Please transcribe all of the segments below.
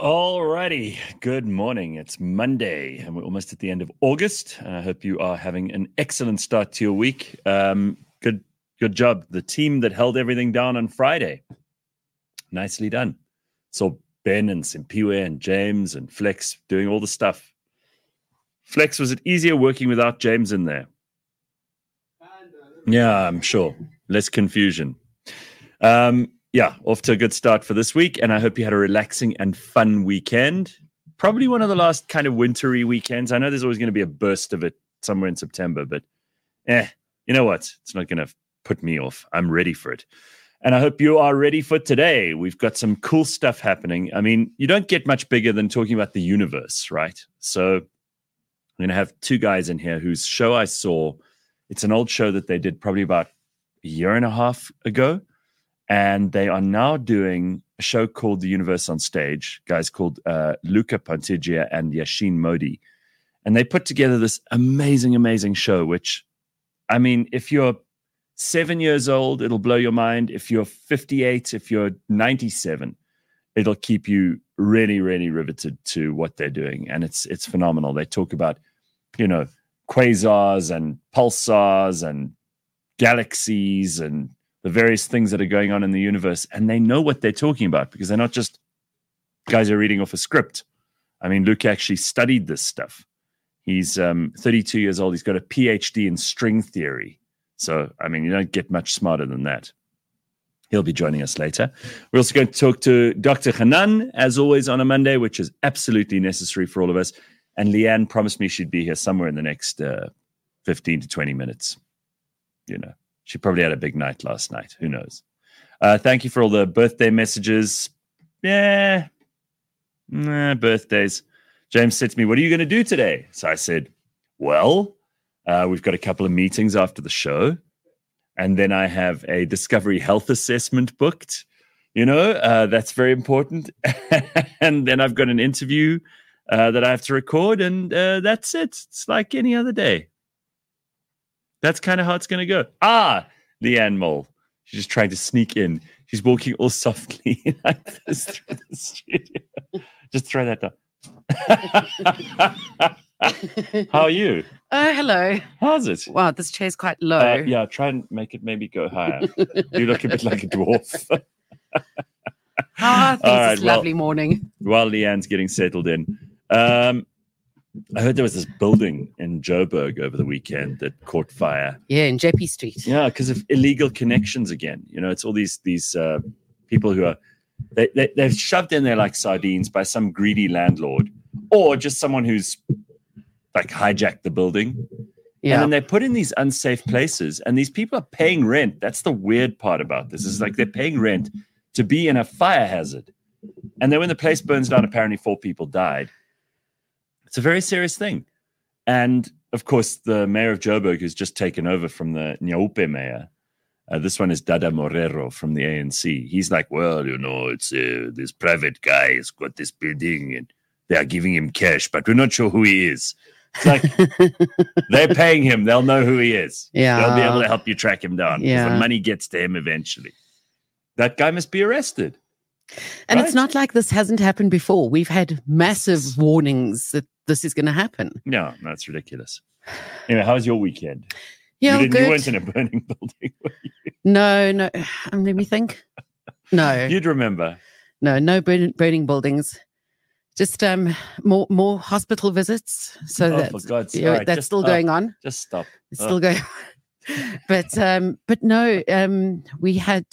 Alrighty, good morning. It's Monday and we're almost at the end of August. I hope you are having an excellent start to your week. Good job. The team that held everything down on Friday. Nicely done. So Ben and Simpiwe and James and Flex doing all the stuff. Flex, was it easier working without James in there? Yeah, I'm sure. Less confusion. Yeah, off to a good start for this week, and I hope you had a relaxing and fun weekend. Probably one of the last kind of wintry weekends. I know there's always going to be a burst of it somewhere in September, but you know what? It's not going to put me off. I'm ready for it. And I hope you are ready for today. We've got some cool stuff happening. I mean, you don't get much bigger than talking about the universe, right? So I'm going to have two guys in here whose show I saw. It's an old show that they did probably about a year and a half ago. And they are now doing a show called The Universe on Stage, guys called Luca Pontigia and Yashin Modi. And they put together this amazing, amazing show, which, I mean, if you're 7 years old, it'll blow your mind. If you're 58, if you're 97, it'll keep you really, really riveted to what they're doing. And it's phenomenal. They talk about, quasars and pulsars and galaxies and the various things that are going on in the universe, and they know what they're talking about because they're not just guys who are reading off a script. I mean, Luke actually studied this stuff. He's 32 years old. He's got a PhD in string theory. So, I mean, you don't get much smarter than that. He'll be joining us later. We're also going to talk to Dr. Hanan, as always, on a Monday, which is absolutely necessary for all of us. And Leanne promised me she'd be here somewhere in the next 15 to 20 minutes. She probably had a big night last night. Who knows? Thank you for all the birthday messages. Birthdays. James said to me, "What are you going to do today?" So I said, well, we've got a couple of meetings after the show. And then I have a Discovery Health assessment booked. That's very important. And then I've got an interview that I have to record. And that's it. It's like any other day. That's kind of how it's going to go. Leanne Mole. She's just trying to sneak in. She's walking all softly like this through the studio. Just throw that down. How are you? Oh, hello. How's it? Wow, this chair's quite low. Yeah, try and make it maybe go higher. You look a bit like a dwarf. How are things this lovely morning? While Leanne's getting settled in. I heard there was this building in Joburg over the weekend that caught fire. Yeah, in JP Street. Yeah, because of illegal connections again. It's all these people who are they're shoved in there like sardines by some greedy landlord or just someone who's like hijacked the building. Yeah. And then they're put in these unsafe places, and these people are paying rent. That's the weird part about this. Is like they're paying rent to be in a fire hazard, and then when the place burns down, apparently 4 people died. It's a very serious thing. And, of course, the mayor of Joburg who's just taken over from the Nyaupe mayor. This one is Dada Morero from the ANC. He's like, well, it's this private guy has got this building and they are giving him cash, but we're not sure who he is. It's like they're paying him. They'll know who he is. Yeah. They'll be able to help you track him down. Yeah. The money gets to him eventually. That guy must be arrested. And It's not like this hasn't happened before. We've had massive warnings that this is going to happen. No, that's ridiculous. Anyway, how was your weekend? Yeah, you good. weren't in a burning building, were you? No. Let me think. No. You'd remember. No burning buildings. Just more hospital visits. So for God's sake. Right, that's still going on. Just stop. It's still going on. But no, we had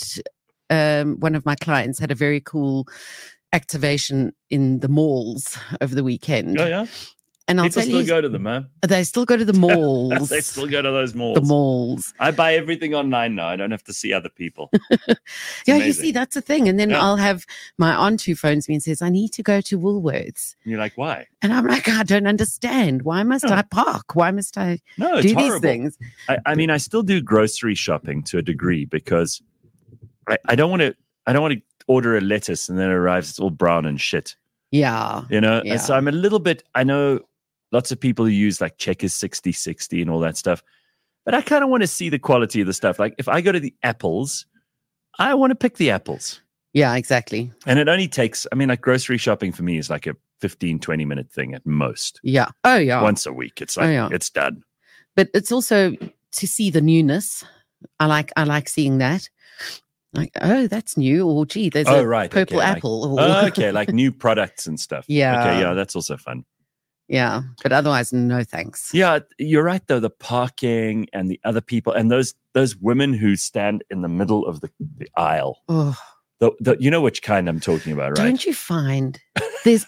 one of my clients had a very cool activation in the malls over the weekend. Oh, yeah? And People still go to them, huh? They still go to the malls. They still go to those malls. The malls. I buy everything online now. I don't have to see other people. Yeah, amazing. You see, that's the thing. And then I'll have my aunt who phones me and says, I need to go to Woolworths. And you're like, why? And I'm like, I don't understand. Why must I park? Why must I do these things? I mean, I still do grocery shopping to a degree because I don't want to order a lettuce and then it arrives, it's all brown and shit. Yeah. And so I'm a little bit, I know lots of people who use like Checkers 60/60 and all that stuff, but I kind of want to see the quality of the stuff. Like if I go to the apples, I want to pick the apples. Yeah, exactly. And it only takes, I mean, like grocery shopping for me is like a 15, 20-minute thing at most. Yeah. Oh, yeah. Once a week. It's like, it's done. But it's also to see the newness. I like seeing that. Like, oh, that's new. Or, gee, there's a purple apple. Okay, like new products and stuff. Yeah. Okay, yeah, that's also fun. Yeah, but otherwise, no thanks. Yeah, you're right, though. The parking and the other people and those women who stand in the middle of the aisle. Oh. You know which kind I'm talking about, right? Don't you find there's...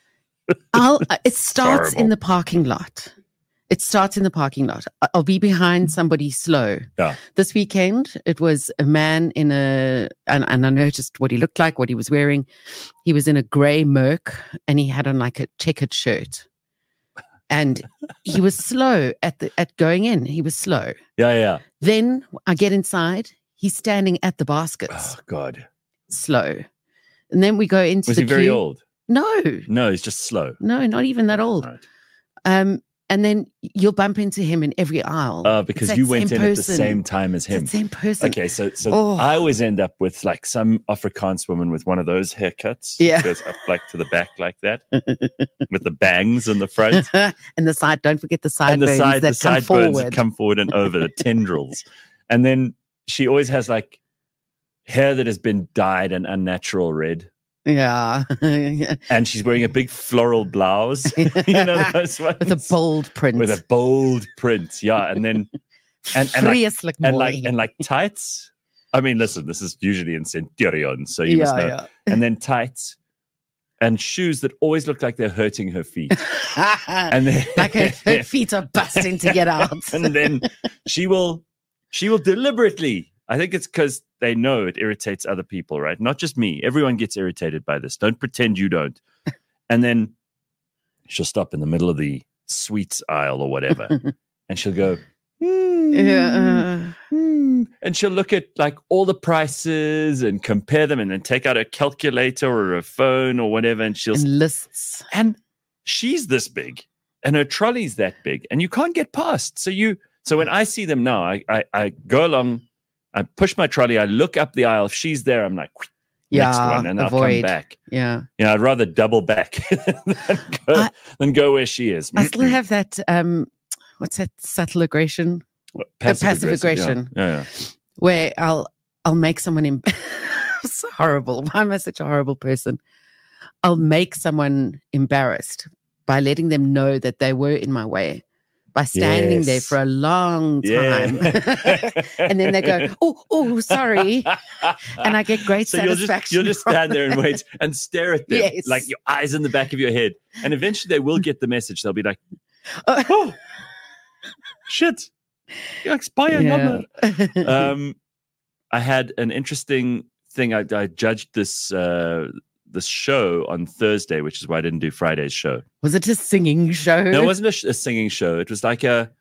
it starts in the parking lot. It starts in the parking lot. I'll be behind somebody slow. Yeah. This weekend, it was a man in and I noticed what he looked like, what he was wearing. He was in a grey Merc and he had on like a checkered shirt. And he was slow at going in. He was slow. Yeah. Then I get inside. He's standing at the baskets. Oh, God. Slow. And then we go into Was the he very old? No, he's just slow. No, not even that old. Right. And then you'll bump into him in every aisle. Because you went in at the same time as him. It's the same person. Okay, so I always end up with like some Afrikaans woman with one of those haircuts. Yeah. It goes up like to the back like that with the bangs in the front. And the side, don't forget the sideburns and the come sideburns forward. come forward and over, the tendrils. And then she always has like hair that has been dyed an unnatural red. Yeah. And she's wearing a big floral blouse. You know those ones? With a bold print. With a bold print, yeah. And then and like tights. I mean, listen, this is usually in Centurion, so you must know. Yeah. And then tights and shoes that always look like they're hurting her feet. And then like her feet are busting to get out. And then she will deliberately. I think it's because they know it irritates other people, right? Not just me. Everyone gets irritated by this. Don't pretend you don't. And then she'll stop in the middle of the sweets aisle or whatever. And she'll go, and she'll look at like all the prices and compare them and then take out a calculator or a phone or whatever. And she'll lists. And she's this big and her trolley's that big and you can't get past. So when I see them now, I go along, I push my trolley, I look up the aisle. If she's there, I'm like, next one, and avoid. I'll come back. Yeah. I'd rather double back than go where she is. I still have that, what's that subtle aggression? Passive aggression. Yeah. Where I'll make someone it's horrible. Why am I such a horrible person? I'll make someone embarrassed by letting them know that they were in my way. By standing there for a long time. And then they go, oh, sorry. And I get great satisfaction. You'll just stand there and wait and stare at them, like your eyes in the back of your head. And eventually they will get the message. They'll be like, oh, shit. You expire number. I had an interesting thing. I judged this show on Thursday, which is why I didn't do Friday's show. Was it a singing show? No, it wasn't a singing show. It was like a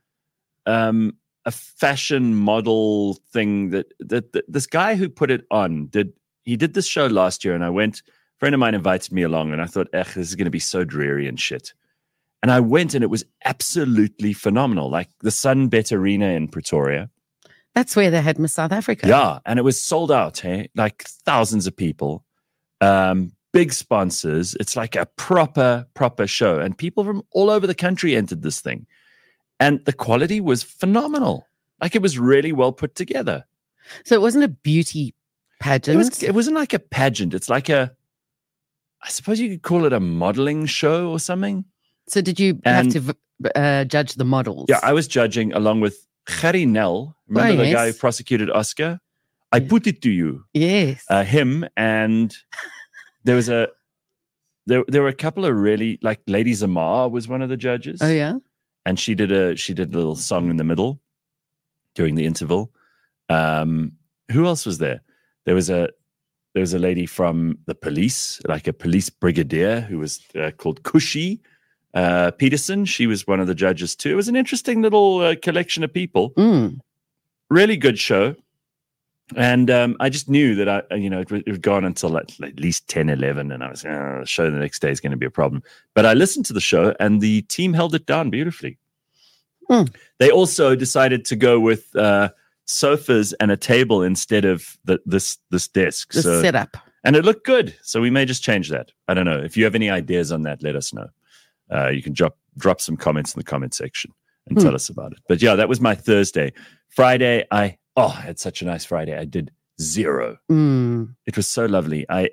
fashion model thing that this guy who put it on did this show last year, and I went. A friend of mine invited me along, and I thought, this is going to be so dreary and shit. And I went, and it was absolutely phenomenal. Like the Sunbet Arena in Pretoria. That's where they had Miss South Africa. Yeah, and it was sold out. Hey, like thousands of people. Big sponsors. It's like a proper show. And people from all over the country entered this thing. And the quality was phenomenal. Like it was really well put together. So it wasn't a beauty pageant? It wasn't like a pageant. It's like I suppose you could call it a modeling show or something. So did you have to judge the models? Yeah, I was judging along with Gerrie Nel. Remember the guy who prosecuted Oscar? I put it to you. Yes. Him and... There were a couple of really, like Lady Zamar was one of the judges. Oh yeah, and she did a little song in the middle during the interval. Who else was there? There was a lady from the police, like a police brigadier who was called Kushi Peterson. She was one of the judges too. It was an interesting little collection of people. Really good show. And I just knew that it would go on until at least 10, 11. And I was, the show the next day is going to be a problem. But I listened to the show and the team held it down beautifully. They also decided to go with sofas and a table instead of this desk. The setup. And it looked good. So we may just change that. I don't know. If you have any ideas on that, let us know. You can drop some comments in the comment section and tell us about it. But yeah, that was my Thursday. Friday, I had such a nice Friday. I did 0. It was so lovely. I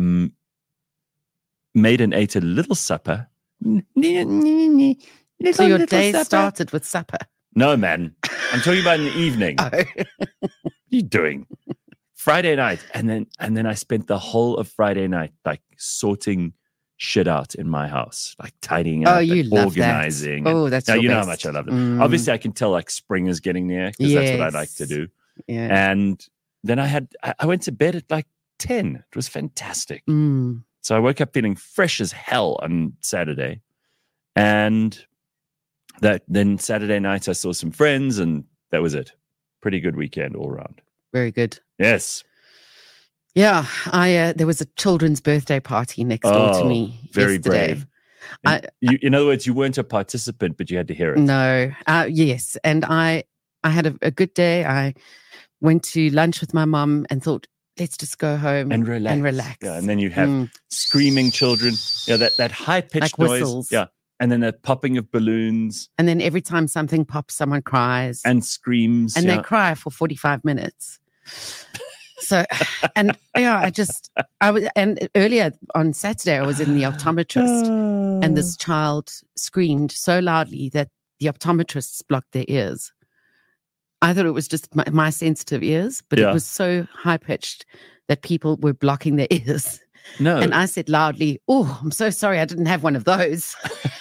made and ate a little supper. So your day started with supper? No, man. I'm talking about in the evening. Oh. What are you doing? Friday night. And then I spent the whole of Friday night like sorting shit out in my house, like tidying up, you love organizing. That. Oh, that's now, your you know best. how much I love it. Obviously, I can tell like spring is getting near because that's what I like to do. Yeah. And then I went to bed at like 10. It was fantastic. So I woke up feeling fresh as hell on Saturday. And then Saturday night, I saw some friends and that was it. Pretty good weekend all around. Very good. Yes. Yeah, there was a children's birthday party next door to me very yesterday. Brave. In other words, you weren't a participant, but you had to hear it. No, yes. And I had a good day. I went to lunch with my mum and thought, let's just go home and relax. Yeah, and then you have screaming children. Yeah, that high-pitched like noise. Whistles. Yeah. And then the popping of balloons. And then every time something pops, someone cries. And screams. And they cry for 45 minutes. So, and yeah, and earlier on Saturday, I was in the optometrist and this child screamed so loudly that the optometrists blocked their ears. I thought it was just my sensitive ears, but it was so high pitched that people were blocking their ears. No. And I said loudly, "Oh, I'm so sorry. I didn't have one of those."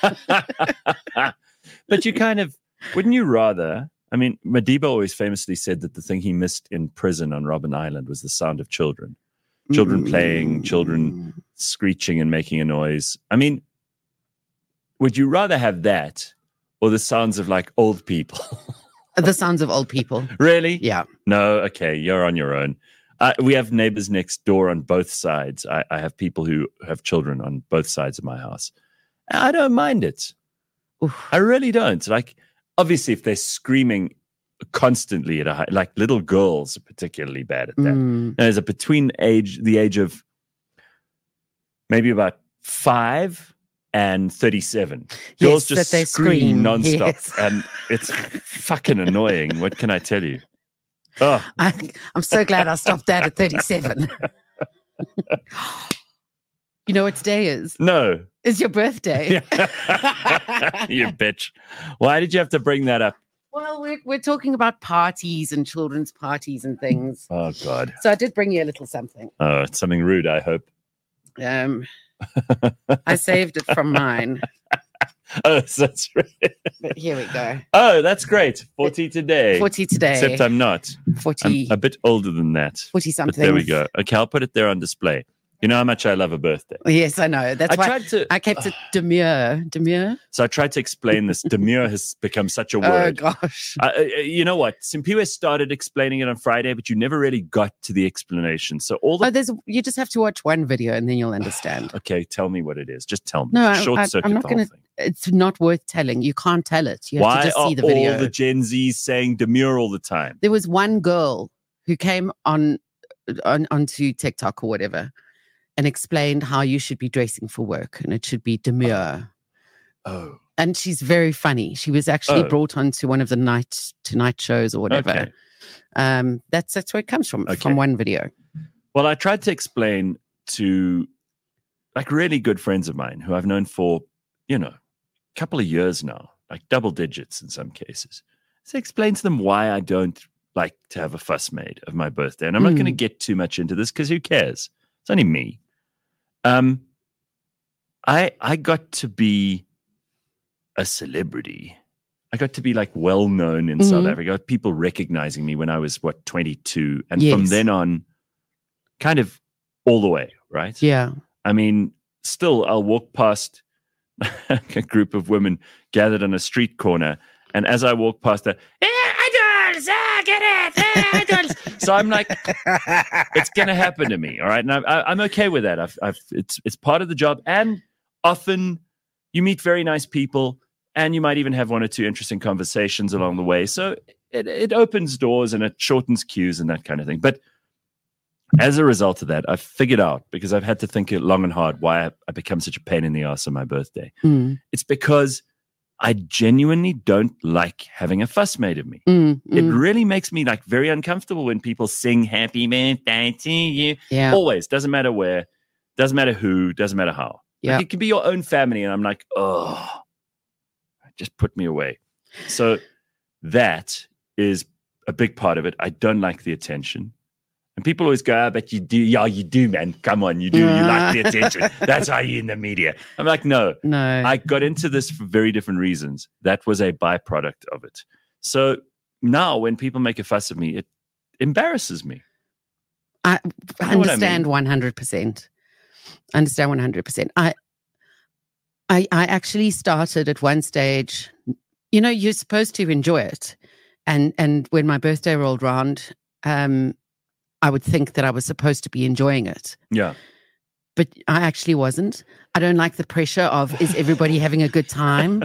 But you wouldn't you rather? I mean, Madiba always famously said that the thing he missed in prison on Robben Island was the sound of children. Children playing, children screeching and making a noise. I mean, would you rather have that or the sounds of like old people? The sounds of old people. Really? Yeah. No, okay, you're on your own. We have neighbors next door on both sides. I have people who have children on both sides of my house. I don't mind it. Oof. I really don't. Like, obviously, if they're screaming constantly at like little girls are particularly bad at that. There's between the age of maybe about 5 and 37. Girls just they scream nonstop, yes. and it's fucking annoying. What can I tell you? Oh, I'm so glad I stopped that at 37. You know what today is? No. It's your birthday. You bitch. Why did you have to bring that up? Well, we're talking about parties and children's parties and things. Oh, God. So I did bring you a little something. Oh, it's something rude, I hope. I saved it from mine. Oh, that's right. But here we go. Oh, that's great. 40 today. 40 today. Except I'm not. 40. I'm a bit older than that. 40 something. But there we go. Okay, I'll put it there on display. You know how much I love a birthday. Yes, I know. That's why I kept it demure. Demure? So I tried to explain this. Demure has become such a word. Oh, gosh. You know what? Simpiwe started explaining it on Friday, but you never really got to the explanation. So you just have to watch one video and then you'll understand. Okay, tell me what it is. Just tell me. No, I'm not going to. It's not worth telling. You can't tell it. You have to just see the video. Why are all the Gen Zs saying demure all the time? There was one girl who came onto TikTok or whatever and explained how you should be dressing for work and it should be demure. Oh. And she's very funny. She was actually brought onto one of the Tonight shows or whatever. Okay. That's where it comes from one video. Well, I tried to explain to like really good friends of mine who I've known for, a couple of years now, like double digits in some cases. So explain to them why I don't like to have a fuss made of my birthday. And I'm not going to get too much into this because who cares? It's only me. I got to be a celebrity. I got to be like well known in South Africa. People recognizing me when I was 22, and from then on, kind of all the way, right? Yeah. I mean, still, I'll walk past a group of women gathered on a street corner, and as I walk past, get it. So I'm like, it's going to happen to me, all right? And I'm okay with that. It's part of the job, and often you meet very nice people, and you might even have one or two interesting conversations along the way. So it opens doors and it shortens queues and that kind of thing. But as a result of that, I've figured out, because I've had to think long and hard, why I become such a pain in the ass on my birthday. It's because I genuinely don't like having a fuss made of me. It really makes me like very uncomfortable when people sing happy birthday to you. Yeah. Always. Doesn't matter where, doesn't matter who, doesn't matter how. Yeah. Like, it can be your own family. And I'm like, oh, just put me away. So that is a big part of it. I don't like the attention. And people always go, but you do. Yeah, you do, man. Come on, you do. You like the attention. That's why you're in the media. I'm like, no. I got into this for very different reasons. That was a byproduct of it. So now when people make a fuss of me, it embarrasses me. I understand 100%. Understand 100%. I actually started at one stage, you're supposed to enjoy it. And when my birthday rolled around, I would think that I was supposed to be enjoying it. Yeah. But I actually wasn't. I don't like the pressure of, is everybody having a good time?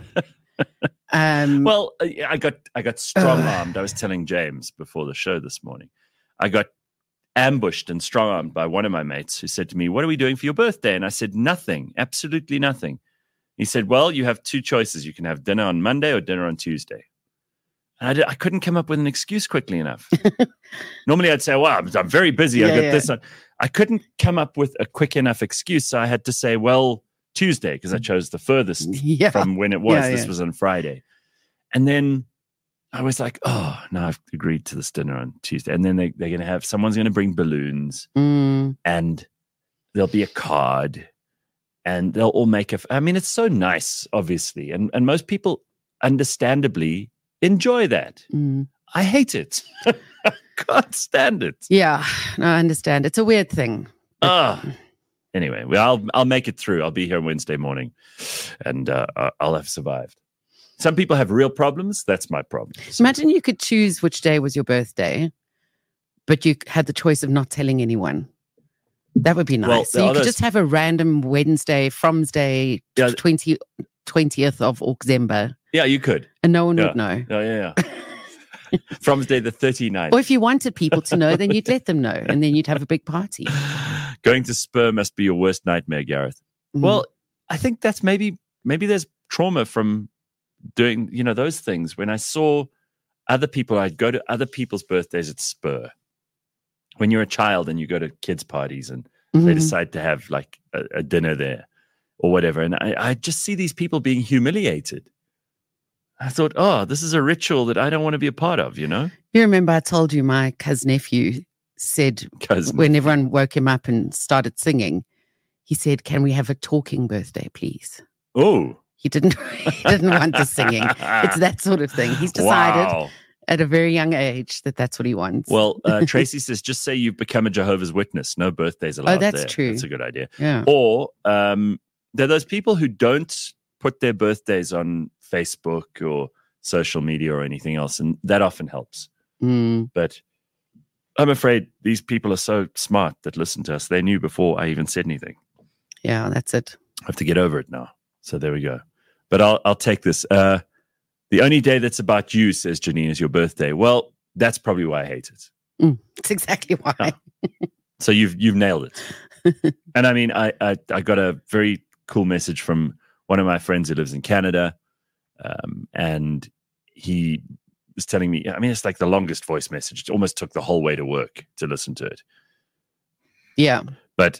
Well, I got strong-armed. I was telling James before the show this morning. I got ambushed and strong-armed by one of my mates who said to me, what are we doing for your birthday? And I said, nothing, absolutely nothing. He said, well, you have two choices. You can have dinner on Monday or dinner on Tuesday. And I couldn't come up with an excuse quickly enough. Normally I'd say, well, I'm very busy. I got this on. I couldn't come up with a quick enough excuse. So I had to say, well, Tuesday, because I chose the furthest from when it was. This was on Friday. And then I was like, oh, no, I've agreed to this dinner on Tuesday. And then they're going to have, someone's going to bring balloons and there'll be a card and they'll all make it's so nice, obviously. And most people understandably enjoy that. I hate it. I can't stand it. Yeah, no, I understand. It's a weird thing. Anyway, well, I'll make it through. I'll be here Wednesday morning, and I'll have survived. Some people have real problems. That's my problem. So. Imagine you could choose which day was your birthday, but you had the choice of not telling anyone. That would be nice. Well, so you could just have a random Wednesday, Fromsday, 20th of October. Yeah, you could. And no one would know. Yeah. Fromsday the 39th. Or if you wanted people to know, then you'd let them know, and then you'd have a big party. Going to Spur must be your worst nightmare, Gareth. Well, I think that's maybe there's trauma from doing, those things. When I saw other people, I'd go to other people's birthdays at Spur. When you're a child and you go to kids' parties and they decide to have like a dinner there or whatever. And I just see these people being humiliated. I thought, oh, this is a ritual that I don't want to be a part of, You remember I told you my cousin-nephew said when everyone woke him up and started singing, he said, can we have a talking birthday, please? Oh. He didn't want the singing. It's that sort of thing. He's decided at a very young age that's what he wants. Well, Tracy says, just say you've become a Jehovah's Witness. No birthdays allowed. Oh, that's there. true. That's a good idea. Yeah. Or there are those people who don't put their birthdays on Facebook or social media or anything else, and that often helps. But I'm afraid these people are so smart that listen to us. They knew before I even said anything. Yeah, that's it. I have to get over it now. So there we go. But I'll take this. The only day that's about you, says Janine, is your birthday. Well, that's probably why I hate it. It's exactly why. Oh. So you've nailed it. And I mean, I got a very cool message from one of my friends who lives in Canada. And he was telling me, it's like the longest voice message. It almost took the whole way to work to listen to it. Yeah. But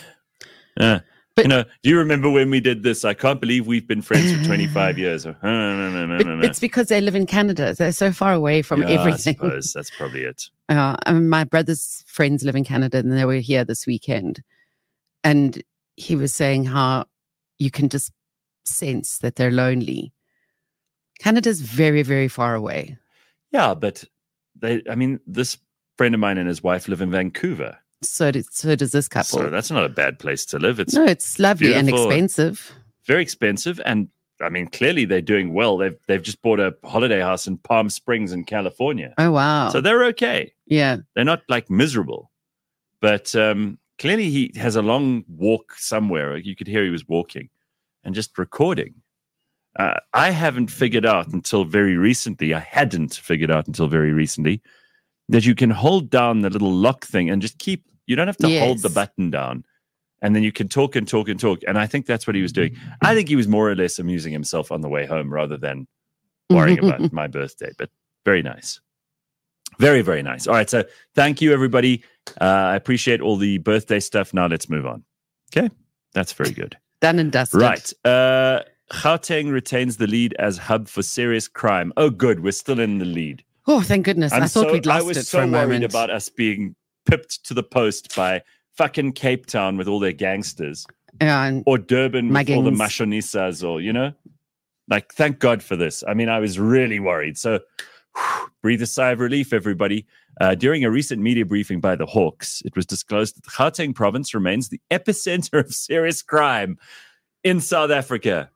do you remember when we did this? I can't believe we've been friends for 25 years. It's because they live in Canada. They're so far away from everything. I suppose that's probably it. My brother's friends live in Canada, and they were here this weekend. And he was saying how you can just sense that they're lonely. Canada's very, very far away. Yeah, but this friend of mine and his wife live in Vancouver. So does this couple. So that's not a bad place to live. It's lovely and expensive. Very expensive. And clearly they're doing well. They've just bought a holiday house in Palm Springs in California. Oh, wow. So they're okay. Yeah. They're not like miserable. But clearly he has a long walk somewhere. You could hear he was walking and just recording. I hadn't figured out until very recently that you can hold down the little lock thing and just keep You don't have to hold the Yes. button down. And then you can talk and talk and talk. And I think that's what he was doing. I think he was more or less amusing himself on the way home rather than worrying about my birthday. But very nice. Very, very nice. All right. So thank you, everybody. I appreciate all the birthday stuff. Now let's move on. Okay. That's very good. Done and dusted. Right. Gauteng retains the lead as hub for serious crime. Oh, good. We're still in the lead. Oh, thank goodness. I thought we'd lost I was it so for a worried moment. about us being pipped to the post by fucking Cape Town with all their gangsters, And or Durban with all the Muggings. machonisas, or, you know, like, thank God for this. I mean, I was really worried. So breathe a sigh of relief, everybody. During a recent media briefing by the Hawks, it was disclosed that the Gauteng province remains the epicenter of serious crime in South Africa.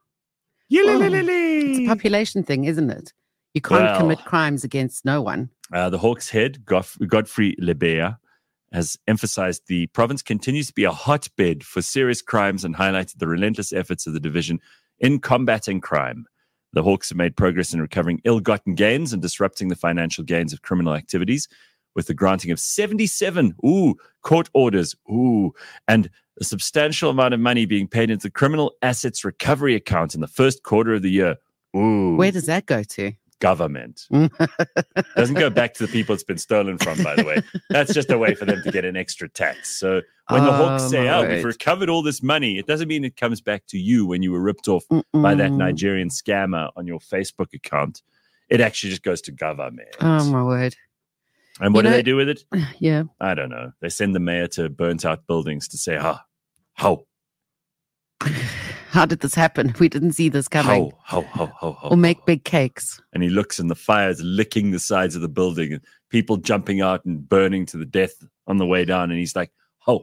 It's a population thing, isn't it? You can't Well, commit crimes against no one. The Hawks head, Godfrey Lebeya, has emphasized the province continues to be a hotbed for serious crimes and highlighted the relentless efforts of the division in combating crime. The Hawks have made progress in recovering ill-gotten gains and disrupting the financial gains of criminal activities with the granting of 77 court orders and a substantial amount of money being paid into the criminal assets recovery account in the first quarter of the year. Where does that go to? Government. Doesn't go back to the people it's been stolen from, by the way. That's just a way for them to get an extra tax. So when the Hawks say, my we've word. recovered all this money, it doesn't mean it comes back to you when you were ripped off by that Nigerian scammer on your Facebook account. It actually just goes to government. Oh, my word. And what You do know- they do with it? Yeah. I don't know. They send the mayor to burnt out buildings to say, how? How did this happen? We didn't see this coming. How? Or make big cakes. And he looks and the fire's licking the sides of the building and people jumping out and burning to the death on the way down. And he's like, ho.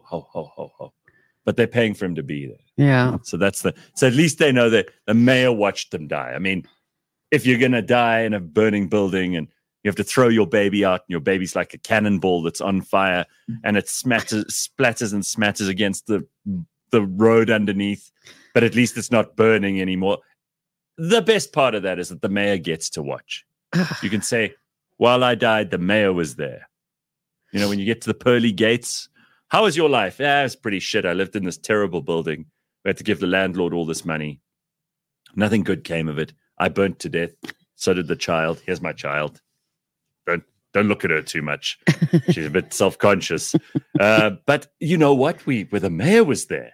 But they're paying for him to be there. Yeah. So so at least they know that the mayor watched them die. I mean, if you're going to die in a burning building and you have to throw your baby out and your baby's like a cannonball that's on fire and it splatters and smatters against the road underneath, but at least it's not burning anymore. The best part of that is that the mayor gets to watch. You can say, while I died, the mayor was there. You know, when you get to the pearly gates, how was your life? Yeah, it was pretty shit. I lived in this terrible building. We had to give the landlord all this money. Nothing good came of it. I burnt to death. So did the child. Here's my child. Don't look at her too much. She's a bit self-conscious. But you know what? Where the mayor was there.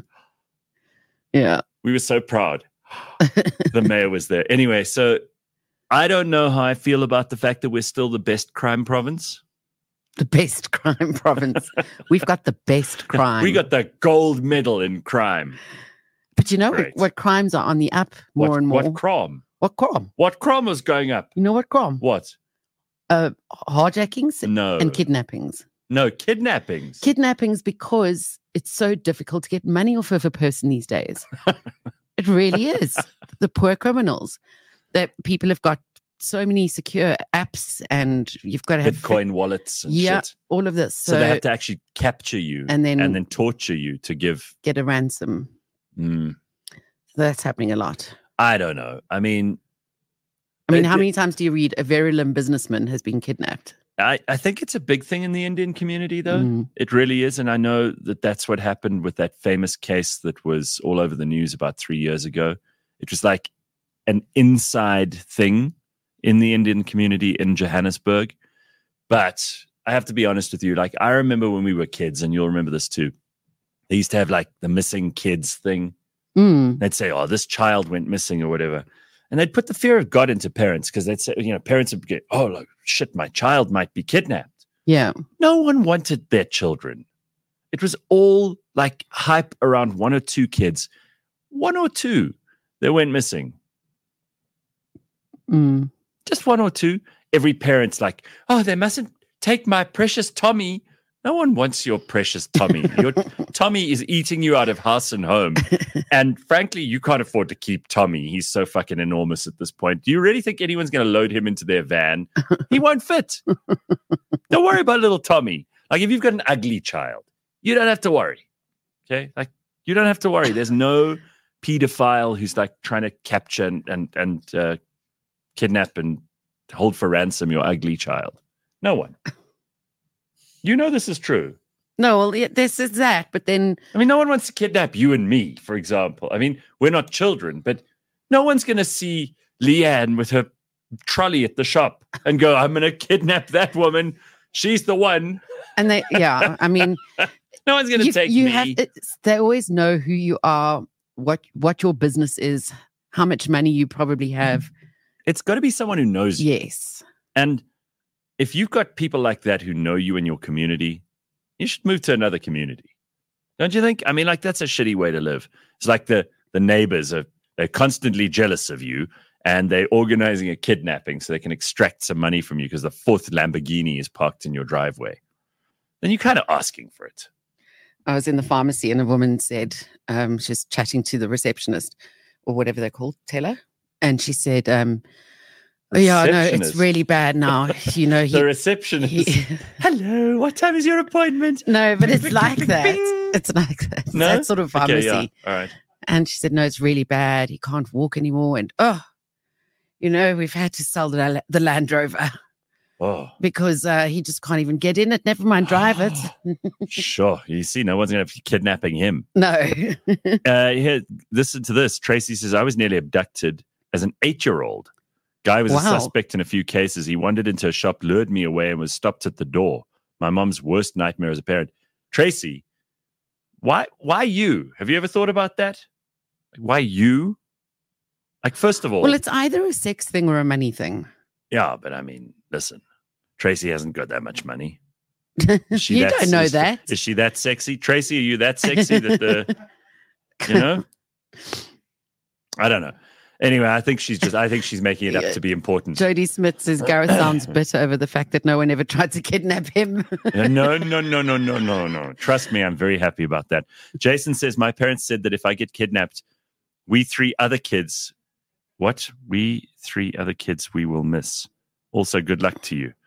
Yeah. We were so proud. The mayor was there. Anyway, so I don't know how I feel about the fact that we're still the best crime province. The best crime province. We've got the best crime. We got the gold medal in crime. But you know Great. what crimes are on the up more and more? What crime? What crime? What crime was going up? You know what crime? What? Hijackings No. and kidnappings. No, kidnappings. Kidnappings because it's so difficult to get money off of a person these days. It really is. The poor criminals. That people have got so many secure apps and you've got to have Bitcoin wallets and yeah, shit. all of this. So they have to actually capture you and then torture you to give. get a ransom. Mm, That's happening a lot. I don't know. I mean, how many times do you read a Verulam businessman has been kidnapped? I think it's a big thing in the Indian community, though. Mm. It really is. And I know that that's what happened with that famous case that was all over the news about 3 years ago. It was like an inside thing in the Indian community in Johannesburg. But I have to be honest with you. Like, I remember when we were kids, and you'll remember this too. They used to have like the missing kids thing. Mm. They'd say, oh, this child went missing or whatever. And they'd put the fear of God into parents because they'd say, parents would get, oh, like, shit, my child might be kidnapped. Yeah. No one wanted their children. It was all like hype around one or two kids. One or two that went missing. Mm. Just one or two. Every parent's like, oh, they mustn't take my precious Tommy. No one wants your precious Tommy. Your Tommy is eating you out of house and home. And frankly, you can't afford to keep Tommy. He's so fucking enormous at this point. Do you really think anyone's going to load him into their van? He won't fit. Don't worry about little Tommy. Like, if you've got an ugly child, you don't have to worry. Okay? Like, you don't have to worry. There's no pedophile who's like trying to capture and kidnap and hold for ransom your ugly child. No one. You know this is true. No, well, this is that. But then, I mean, no one wants to kidnap you and me, for example. I mean, we're not children, but no one's going to see Leanne with her trolley at the shop and go, I'm going to kidnap that woman. She's the one. and I mean, no one's going to take me. They always know who you are, what your business is, how much money you probably have. It's got to be someone who knows you. Yes. And if you've got people like that who know you in your community, you should move to another community. Don't you think? I mean, like, that's a shitty way to live. It's like the neighbors they're constantly jealous of you and they're organizing a kidnapping so they can extract some money from you because the 4th Lamborghini is parked in your driveway. Then you're kind of asking for it. I was in the pharmacy and a woman said, she's chatting to the receptionist or whatever they're called, teller. And she said, oh, yeah, no, it's really bad now. You know, the receptionist. Hello, what time is your appointment? No, but it's like that. It's like that. No? That sort of pharmacy. Okay, yeah. All right. And she said, no, it's really bad. He can't walk anymore. And, you know, we've had to sell the Land Rover. Oh. Because he just can't even get in it. Never mind drive it. Sure. You see, no one's going to be kidnapping him. No. Here, listen to this. Tracy says, I was nearly abducted as an 8-year-old. Guy was a suspect in a few cases. He wandered into a shop, lured me away, and was stopped at the door. My mom's worst nightmare as a parent. Tracy, why you? Have you ever thought about that? Why you? Like, first of all... Well, it's either a sex thing or a money thing. Yeah, but I mean, listen, Tracy hasn't got that much money. You don't know that. Is she that sexy? Tracy, are you that sexy that you know? I don't know. Anyway, I think she's making it up to be important. Jody Smith says Gareth sounds bitter over the fact that no one ever tried to kidnap him. No. Trust me, I'm very happy about that. Jason says, my parents said that if I get kidnapped, we 3 other kids we will miss. Also, good luck to you.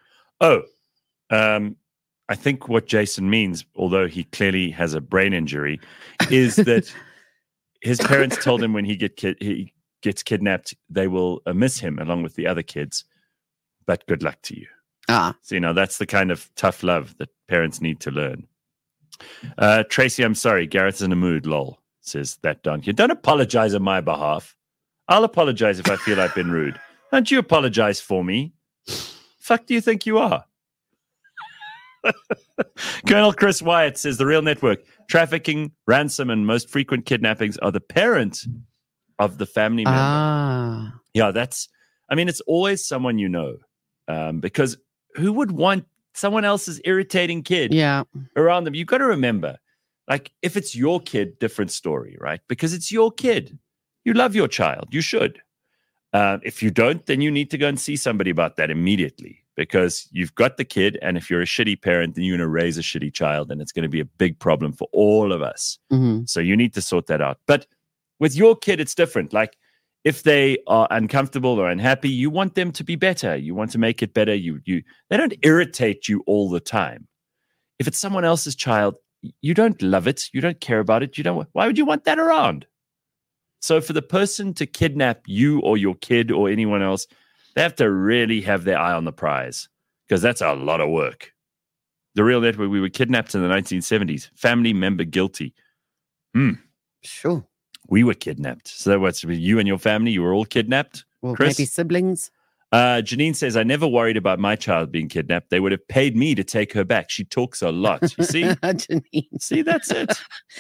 I think what Jason means, although he clearly has a brain injury, is that his parents told him when he gets kidnapped, they will miss him along with the other kids. But good luck to you. So, you know, that's the kind of tough love that parents need to learn. Tracy, I'm sorry. Gareth's in a mood, lol, says that donkey. Don't apologize on my behalf. I'll apologize if I feel I've been rude. Don't you apologize for me. Fuck do you think you are? Colonel Chris Wyatt says the Real Network, trafficking, ransom, and most frequent kidnappings are the parent of the family member. Yeah, it's always someone you know. Because who would want someone else's irritating kid around them? You've got to remember, like, if it's your kid, different story, right? Because it's your kid. You love your child. You should. If you don't, then you need to go and see somebody about that immediately because you've got the kid. And if you're a shitty parent, then you're going to raise a shitty child and it's going to be a big problem for all of us. Mm-hmm. So you need to sort that out. But with your kid, it's different. Like if they are uncomfortable or unhappy, you want them to be better. You want to make it better. They don't irritate you all the time. If it's someone else's child, you don't love it. You don't care about it. Why would you want that around? So for the person to kidnap you or your kid or anyone else, they have to really have their eye on the prize because that's a lot of work. The Real Network, we were kidnapped in the 1970s. Family member guilty. Sure. We were kidnapped. So what's you and your family? You were all kidnapped? Well, Chris? Maybe siblings. Janine says, I never worried about my child being kidnapped. They would have paid me to take her back. She talks a lot. You see? Janine. See, that's it.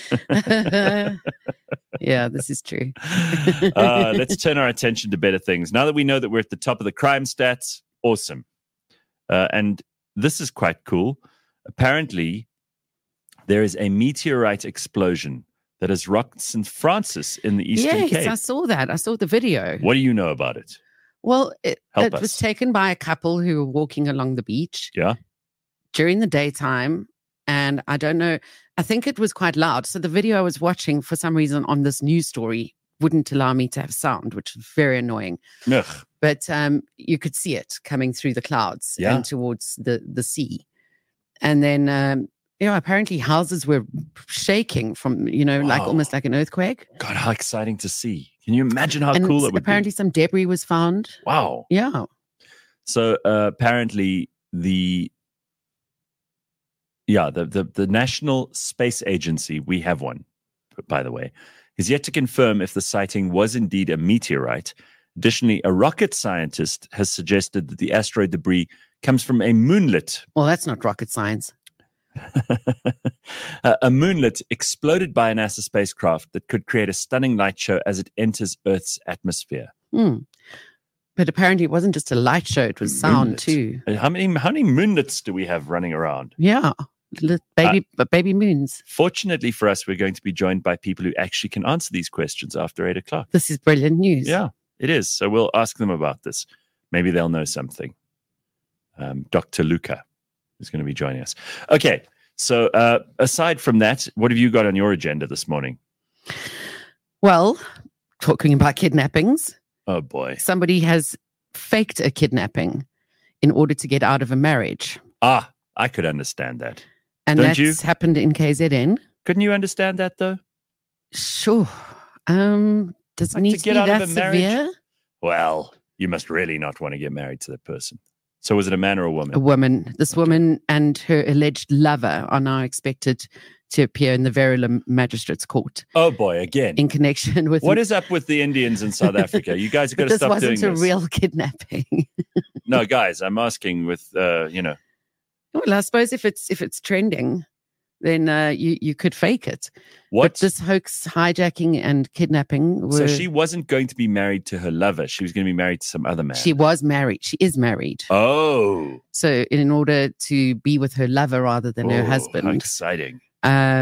Yeah, this is true. Let's turn our attention to better things. Now that we know that we're at the top of the crime stats, awesome. And this is quite cool. Apparently, there is a meteorite explosion that has rocked St. Francis in the Eastern Cape. Yes, I saw that. I saw the video. What do you know about it? Well, it was taken by a couple who were walking along the beach during the daytime. And I don't know, I think it was quite loud. So the video I was watching for some reason on this news story wouldn't allow me to have sound, which was very annoying. Ugh. But you could see it coming through the clouds and towards the sea. And then, apparently houses were shaking from, like almost like an earthquake. God, how exciting to see. Can you imagine how cool it would apparently be? some debris was found. Wow. Yeah. So apparently Yeah, the National Space Agency, we have one, by the way, is yet to confirm if the sighting was indeed a meteorite. Additionally, a rocket scientist has suggested that the asteroid debris comes from a moonlet. Well, that's not rocket science. A moonlet exploded by a NASA spacecraft that could create a stunning light show as it enters Earth's atmosphere. But apparently it wasn't just a light show, it was sound Moonlet. too. How many moonlets do we have running around? Yeah. Baby moons. Fortunately for us, we're going to be joined by people who actually can answer these questions after 8 o'clock. This is brilliant news. Yeah, it is. So we'll ask them about this. Maybe they'll know something. Dr. Luca is going to be joining us. Okay, so aside from that, what have you got on your agenda this morning? Well, talking about kidnappings. Oh, boy. Somebody has faked a kidnapping in order to get out of a marriage. Ah, I could understand that. And Don't that's happened in KZN. Couldn't you understand that, though? Sure. Does it need to be that severe? Well, you must really not want to get married to that person. So was it a man or a woman? A woman. This woman and her alleged lover are now expected to appear in the Verulam Magistrates Court. Oh, boy, again. In connection with... What is up with the Indians in South Africa? You guys have got to stop doing this. This wasn't a real kidnapping. No, guys, I'm asking with, Well, I suppose if it's trending, then you could fake it. What? But this hoax, hijacking and kidnapping were... So she wasn't going to be married to her lover. She was going to be married to some other man. She was married. She is married. Oh. So in order to be with her lover rather than her husband. How exciting. A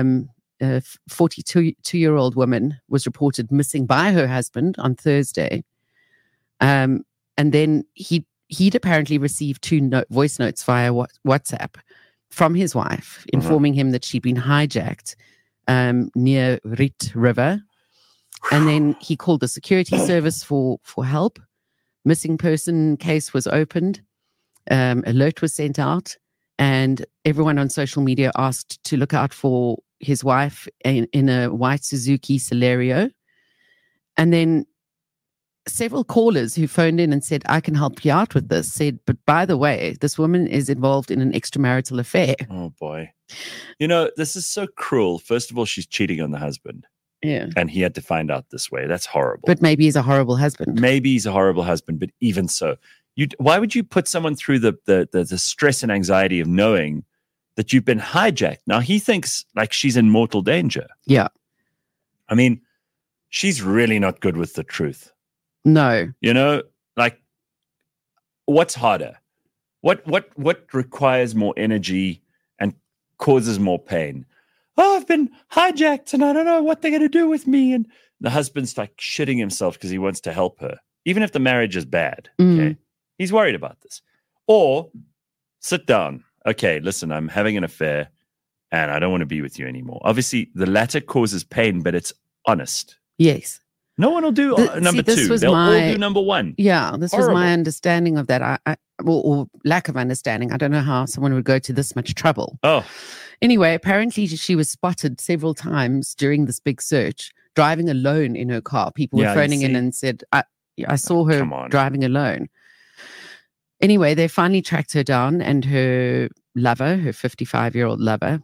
42-year-old woman was reported missing by her husband on Thursday. And then he'd apparently received two voice notes via WhatsApp from his wife, informing him that she'd been hijacked near Riet River. And then he called the security service for help. Missing person case was opened. Alert was sent out. And everyone on social media asked to look out for his wife in a white Suzuki Celerio. And then several callers who phoned in and said, I can help you out with this, said, but by the way, this woman is involved in an extramarital affair. Oh, boy. You know, this is so cruel. First of all, she's cheating on the husband. Yeah. And he had to find out this way. That's horrible. But maybe he's a horrible husband. Maybe he's a horrible husband, but even so, why would you put someone through the stress and anxiety of knowing that you've been hijacked? Now, he thinks like she's in mortal danger. Yeah. I mean, she's really not good with the truth. No. You know, like, what's harder? What requires more energy and causes more pain? Oh, I've been hijacked and I don't know what they're going to do with me. And the husband's like shitting himself because he wants to help her, even if the marriage is bad. Okay. He's worried about this. Or sit down. Okay, listen, I'm having an affair and I don't want to be with you anymore. Obviously, the latter causes pain, but it's honest. Yes. No one will do number two. They'll all do number one. Yeah, this was my understanding of that. Or lack of understanding. I don't know how someone would go to this much trouble. Oh. Anyway, apparently she was spotted several times during this big search, driving alone in her car. People were phoning in and said, I saw her driving alone. Anyway, they finally tracked her down, and her lover, her 55-year-old lover,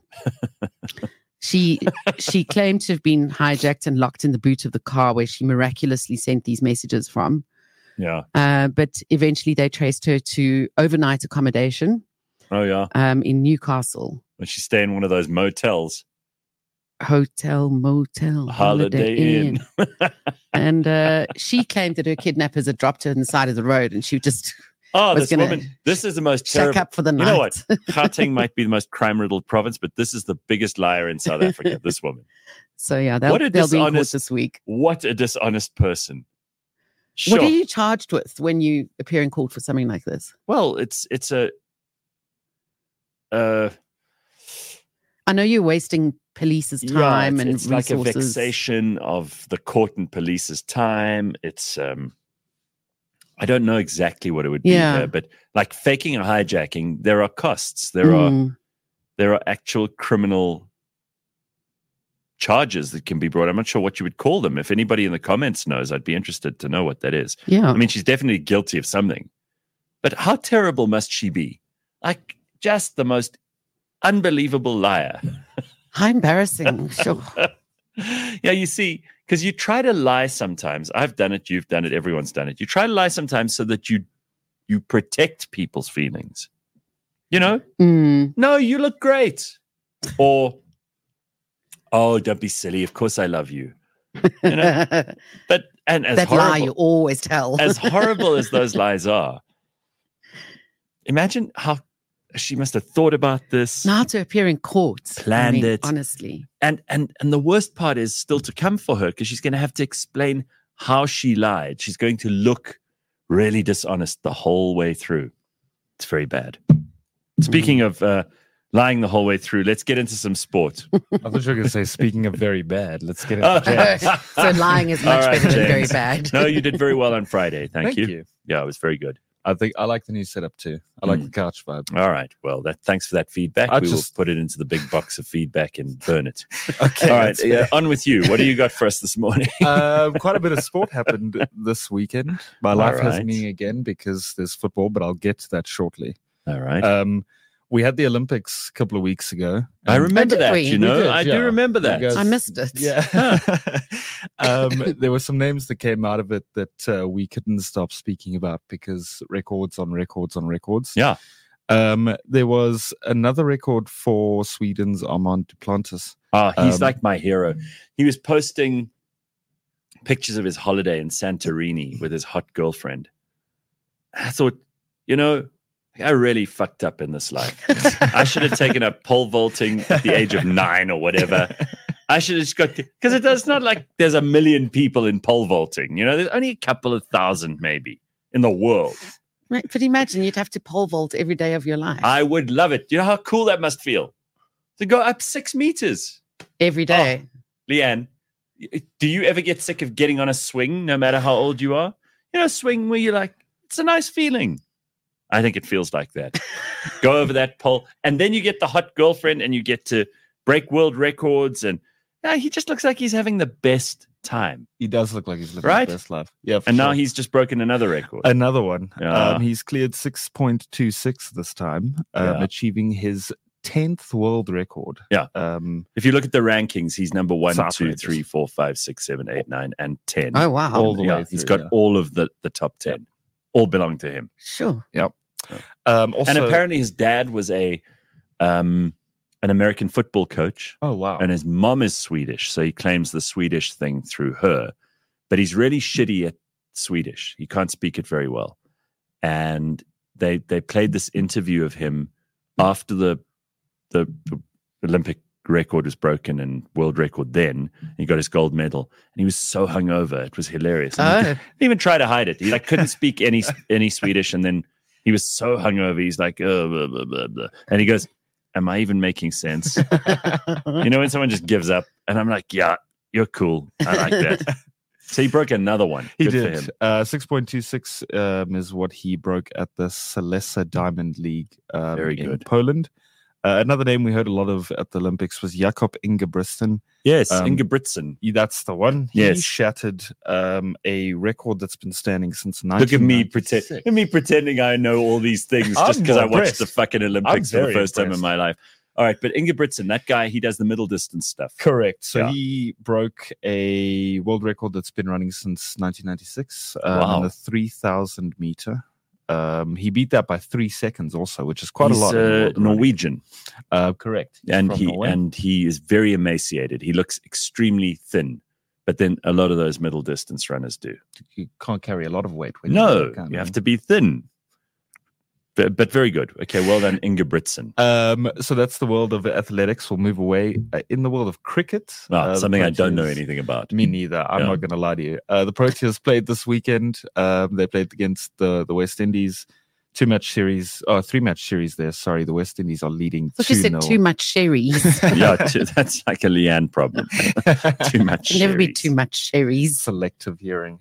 she claimed to have been hijacked and locked in the boot of the car where she miraculously sent these messages from. Yeah. But eventually they traced her to overnight accommodation. Oh, yeah. In Newcastle. When she stayed in one of those motels. Hotel, motel, Holiday Inn. And she claimed that her kidnappers had dropped her on the side of the road and she just... Oh, this woman, this is the most terrible. Check up for the night. You know what? Gauteng might be the most crime-riddled province, but this is the biggest liar in South Africa, this woman. So, yeah, they'll be in court this week. What a dishonest person. Sure. What are you charged with when you appear in court for something like this? Well, it's a... I know you're wasting police's time and it's resources. Like a vexation of the court and police's time. It's... I don't know exactly what it would be there, but like faking a hijacking, there are costs. There are actual criminal charges that can be brought. I'm not sure what you would call them. If anybody in the comments knows, I'd be interested to know what that is. Yeah. I mean, she's definitely guilty of something. But how terrible must she be? Like, just the most unbelievable liar. How embarrassing. Sure. Yeah, you see, because you try to lie sometimes. I've done it. You've done it. Everyone's done it. You try to lie sometimes so that you protect people's feelings. You know? No, you look great. Or, oh, don't be silly. Of course I love you. You know? And as that horrible, lie you always tell. as horrible as those lies are, imagine how she must have thought about this. Now to appear in court. Planned it. Honestly. And the worst part is still to come for her, because she's going to have to explain how she lied. She's going to look really dishonest the whole way through. It's very bad. Speaking of lying the whole way through, let's get into some sport. I thought you were going to say, speaking of very bad, let's get into James. So lying is much All right, better than very James. bad. No, you did very well on Friday. Thank Thank you. you. Yeah, it was very good. I think I like the new setup too. I like the couch vibe. All right. Well, thanks for that feedback. We will put it into the big box of feedback and burn it. Okay. All right. On with you. What do you got for us this morning? Quite a bit of sport happened this weekend. My life has right. meaning again because there's football, but I'll get to that shortly. All right. We had the Olympics a couple of weeks ago. I remember did that, we? you know. We did, I do yeah. remember that. You guys- I missed it. Yeah. There were some names that came out of it that we couldn't stop speaking about because records on records on records. Yeah. There was another record for Sweden's Armand Duplantis. Oh, he's like my hero. He was posting pictures of his holiday in Santorini with his hot girlfriend. I thought, you know, I really fucked up in this life. I should have taken up pole vaulting at the age of 9 or whatever. I should have just got, because it's not like there's 1 million people in pole vaulting. You know, there's only a couple of thousand maybe in the world. Right, but imagine you'd have to pole vault every day of your life. I would love it. You know how cool that must feel to go up 6 meters Every day. Leanne, do you ever get sick of getting on a swing no matter how old you are? You know, a swing where you're like, it's a nice feeling. I think it feels like that. Go over that pole, and then you get the hot girlfriend, and you get to break world records, and he just looks like he's having the best time. He does look like he's living Right? his best life. Yeah, for And now sure. he's just broken another record. Another one. Yeah. He's cleared 6.26 this time, Yeah. achieving his 10th world record. Yeah. If you look at the rankings, he's number 1, It's 2, outrageous. 3, 4, 5, 6, 7, 8, 9, and 10. Oh, wow. all the way He's through, got yeah. all of the top 10. All belong to him. Sure. Also, And apparently his dad was an American football coach, oh wow, and his mom is Swedish, so he claims the Swedish thing through her. But he's really shitty at Swedish. He can't speak it very well. And they played this interview of him after the Olympic record was broken and world record then. He got his gold medal, and he was so hungover. It was hilarious. And he didn't even try to hide it. He couldn't speak any Swedish, and then he was so hungover. He's like, oh, blah, blah, blah, blah. And he goes, am I even making sense? You know, when someone just gives up, and I'm like, yeah, you're cool. I like that. So he broke another one. he Good did. for him. 6.26 is what he broke at the Salesa Diamond League Very in good. Poland. Another name we heard a lot of at the Olympics was Jakob Ingebrigtsen. Yes, Um, Ingebrigtsen. That's the one. Yes. He shattered a record that's been standing since Look at me 1996. pretending I know all these things I'm just because I watched impressed. the fucking Olympics for the very first time in impressed. my life. All right, but Ingebrigtsen, that guy, he does the middle distance stuff. Correct. So Yeah. he broke a world record that's been running since 1996 Wow. on the 3,000 meter. He beat that by 3 seconds also, which is quite He's a lot. in the world of running. Norwegian, Correct. He's and from Norway. he is very emaciated. He looks extremely thin, but then a lot of those middle distance runners do. You can't carry a lot of weight. When No, you you have to be thin. But very good. Okay, well done, Ingebrigtsen. So that's the world of athletics. We'll move away. In the world of cricket. the Something I don't know Proteas- anything about. Me neither. I'm Yeah. not going to lie to you. The Proteas played this weekend. They played against the West Indies. 3-match series there. Sorry, the West Indies are leading I thought you said 2-0. too much sherries. Yeah, that's like a Leanne problem. Too much. Can never be sherries. too much sherries. Selective hearing,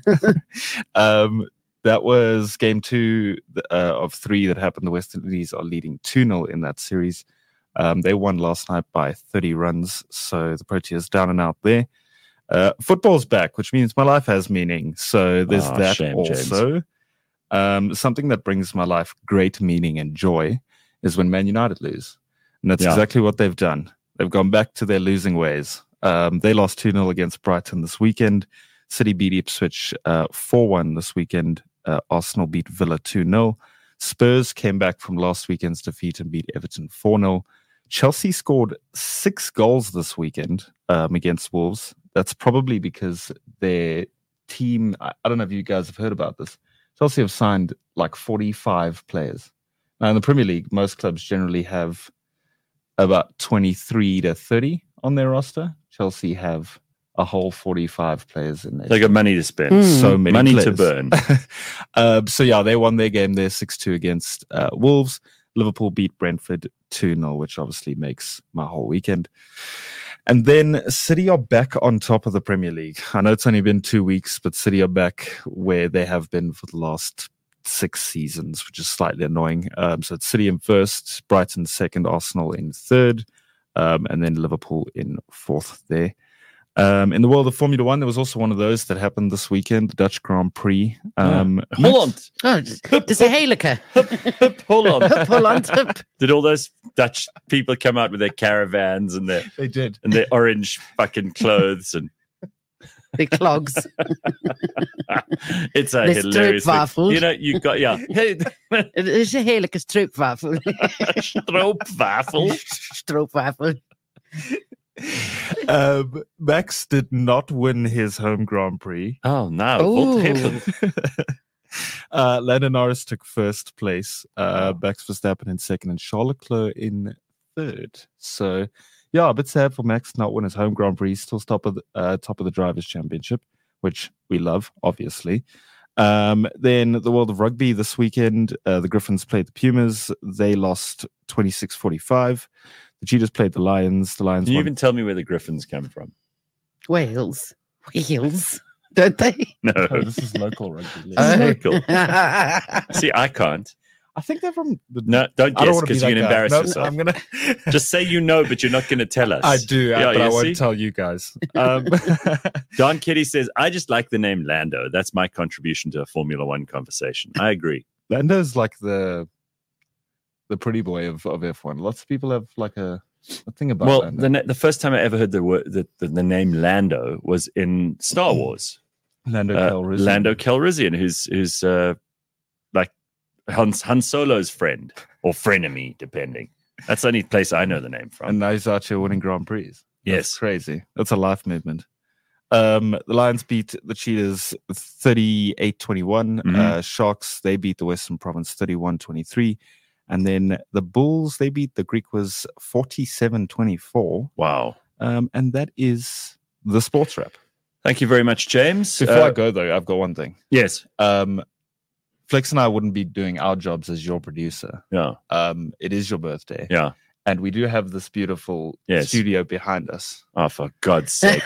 huh? That was game 2 of 3 that happened. The West Indies are leading 2-0 in that series. They won last night by 30 runs, so the Proteas down and out there. Football's back, which means my life has meaning. So there's that shame, also. Something that brings my life great meaning and joy is when Man United lose. And that's exactly what they've done. They've gone back to their losing ways. They lost 2-0 against Brighton this weekend. City beat Ipswich 4-1 this weekend. Arsenal beat Villa 2-0. Spurs came back from last weekend's defeat and beat Everton 4-0. Chelsea scored 6 goals this weekend against Wolves. That's probably because their team, I don't know if you guys have heard about this, Chelsea have signed like 45 players. Now, in the Premier League, most clubs generally have about 23 to 30 on their roster. Chelsea have a whole 45 players in there. They got money to spend. So many money players to burn. So yeah, they won their game there 6-2 against Wolves. Liverpool beat Brentford 2-0, which obviously makes my whole weekend. And then City are back on top of the Premier League. I know it's only been 2 weeks, but City are back where they have been for the last 6 seasons, which is slightly annoying. So it's City in first, Brighton second, Arsenal in third, and then Liverpool in fourth there. In the world of Formula One, there was also one of those that happened this weekend, the Dutch Grand Prix. Hold on. Oh, just a Helica. Hold on. Pull on. Did all those Dutch people come out with their caravans and their They did. and their orange fucking clothes and The clogs. it's a This hilarious thing. stroopwafel. You know, you got Het is een heerlijke stroopwafel. stroopwafel. Stroopwafel. Max did not win his home Grand Prix. Oh no! Ooh. What happened? Lando Norris took first place, Max Verstappen in second, and Charles Leclerc in third. So, yeah, a bit sad for Max not win his home Grand Prix. Still top of the Drivers' Championship, which we love, obviously. Then the world of rugby this weekend, the Griffins played the Pumas. They lost 26-45. The Cheetahs played the Lions. The Lions Can you won. even tell me where the Griffins come from? Wales. Don't they? No, Oh, this is local rugby league. Local. See, I can't. I think they're from the. No, don't I don't guess want to be because that you're going to guy. embarrass No, yourself. I'm gonna. Just say you know, but you're not going to tell us. I do, Yeah, but I you won't see? tell you guys. Don Kitty says, I just like the name Lando. That's my contribution to a Formula One conversation. I agree. Lando's like the pretty boy of F1. Lots of people have like a thing about Well, Lando. the first time I ever heard the name Lando was in Star Wars. Lando Calrissian. Lando Calrissian, who's like Han Solo's friend or frenemy, depending. That's the only place I know the name from. And now he's out here winning Grand Prix. That's Yes. crazy. That's a life movement. The Lions beat the Cheetahs 38-21. Mhm. Sharks, they beat the Western Province 31-23. And then the Bulls, they beat the Griquas 47-24. Wow. And that is the sports wrap. Thank you very much, James. Before I go, though, I've got one thing. Yes. Flex and I wouldn't be doing our jobs as your producer. Yeah. It is your birthday. Yeah. And we do have this beautiful Yes. studio behind us. Oh, for God's sake.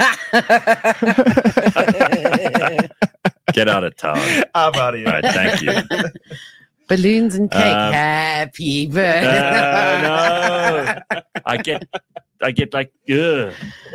Get out of town. I'm out of here. All right, thank you. Balloons and cake. Happy birthday. No. I get like, ugh.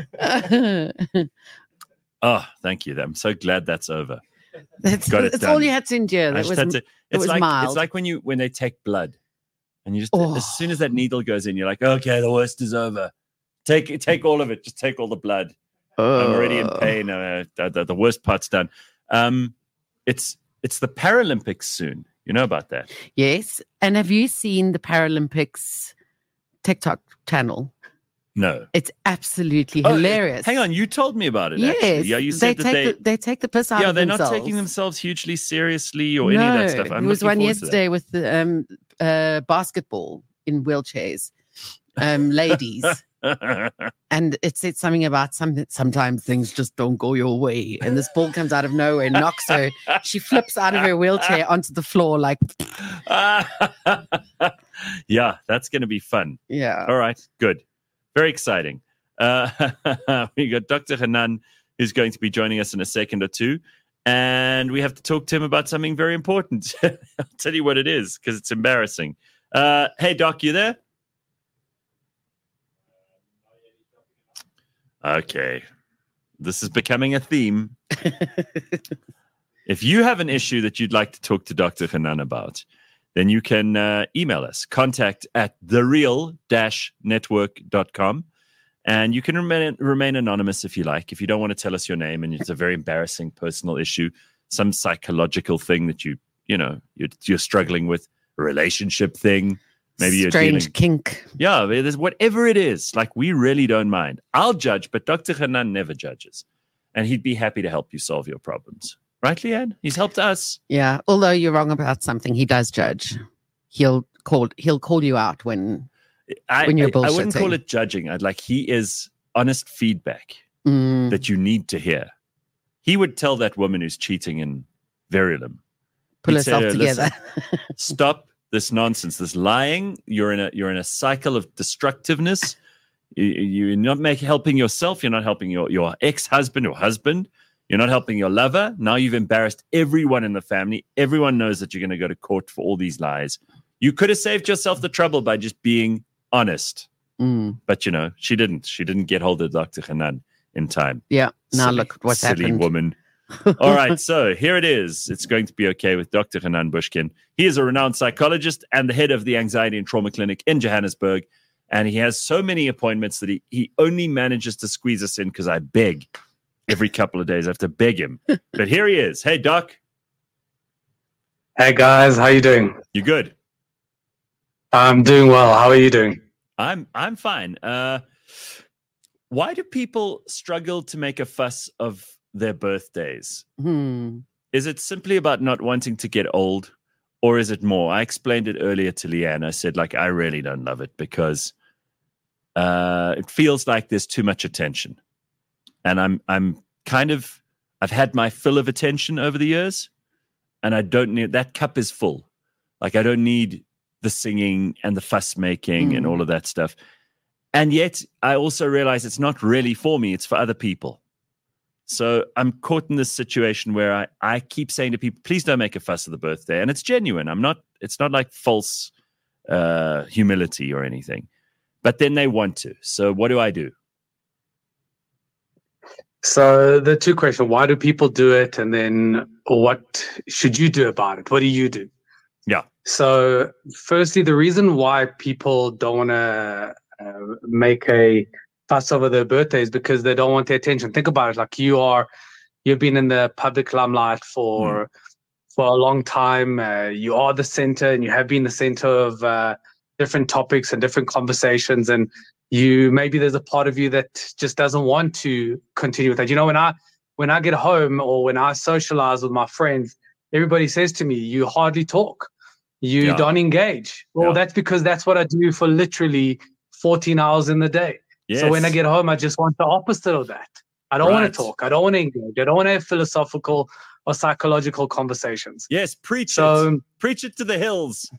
Oh, thank you. I'm so glad that's over. That's Got it all done. you had to endure. I That just was, had to, it's was like mild. it's like when they take blood, and you just Oh. as soon as that needle goes in, you're like, okay, the worst is over. Take all of it. Just take all the blood. I'm already in pain. The worst part's done. It's the Paralympics soon. You know about that? Yes. And have you seen the Paralympics TikTok channel? No. It's absolutely Oh, hilarious. Hang on, you told me about it. Yes. Actually. Yeah, you said they take the piss out yeah, of they're themselves. not taking themselves hugely seriously or any of that stuff. There was one yesterday with the basketball in wheelchairs, ladies. And it said something about sometimes things just don't go your way. And this ball comes out of nowhere and knocks her. She flips out of her wheelchair onto the floor like, Yeah, that's going to be fun. yeah. All right, good. Very exciting. We got Dr. Hanan, who's going to be joining us in a second or two. And we have to talk to him about something very important. I'll tell you what it is, because it's embarrassing. Hey, Doc, you there? Okay. This is becoming a theme. If you have an issue that you'd like to talk to Dr. Hanan about, then you can email us, contact@thereal-network.com. And you can remain anonymous if you like. If you don't want to tell us your name and it's a very embarrassing personal issue, some psychological thing that you're struggling with, a relationship thing, maybe you're strange kink. Yeah, there's whatever it is. Like, we really don't mind. I'll judge, but Dr. Hanan never judges, and he'd be happy to help you solve your problems. Right, Leanne? He's helped us. Yeah. Although you're wrong about something, he does judge. He'll call you out when you're bullshitting. I wouldn't call it judging. He is honest feedback that you need to hear. He would tell that woman who's cheating in Verulam, pull herself together. Stop this nonsense, this lying. You're in a cycle of destructiveness. You're not helping yourself. You're not helping your ex-husband or husband. You're not helping your lover. Now you've embarrassed everyone in the family. Everyone knows that you're going to go to court for all these lies. You could have saved yourself the trouble by just being honest. But she didn't. She didn't get hold of Dr. Hanan in time. Yeah. Now look what's happened. Silly woman. All right. So here it is. It's going to be okay with Dr. Hanan Bushkin. He is a renowned psychologist and the head of the Anxiety and Trauma Clinic in Johannesburg. And he has so many appointments that he only manages to squeeze us in because I beg every couple of days. I have to beg him. But here he is. Hey, Doc. Hey, guys. How you doing? You good? I'm doing well. How are you doing? I'm fine. Why do people struggle to make a fuss of their birthdays? Is it simply about not wanting to get old, or is it more? I explained it earlier to Leanne. I said, I really don't love it because it feels like there's too much attention. And I've had my fill of attention over the years, and I don't need, that cup is full. I don't need the singing and the fuss making and all of that stuff. And yet I also realize it's not really for me. It's for other people. So I'm caught in this situation where I keep saying to people, please don't make a fuss of the birthday. And it's genuine. It's not like false humility or anything, but then they want to. So what do? So the two questions, why do people do it? And then what should you do about it? What do you do? Yeah. So firstly, the reason why people don't want to make a fuss over their birthday is because they don't want the attention. Think about it. You've been in the public limelight for a long time. You are the center, and you have been the center of different topics and different conversations. And maybe there's a part of you that just doesn't want to continue with that. When I get home or when I socialize with my friends, everybody says to me, you hardly talk. You don't engage. Well, that's because that's what I do for literally 14 hours in the day. Yes. So when I get home, I just want the opposite of that. I don't want to talk. I don't want to engage. I don't want to have philosophical or psychological conversations. Yes, preach it. Preach it to the hills.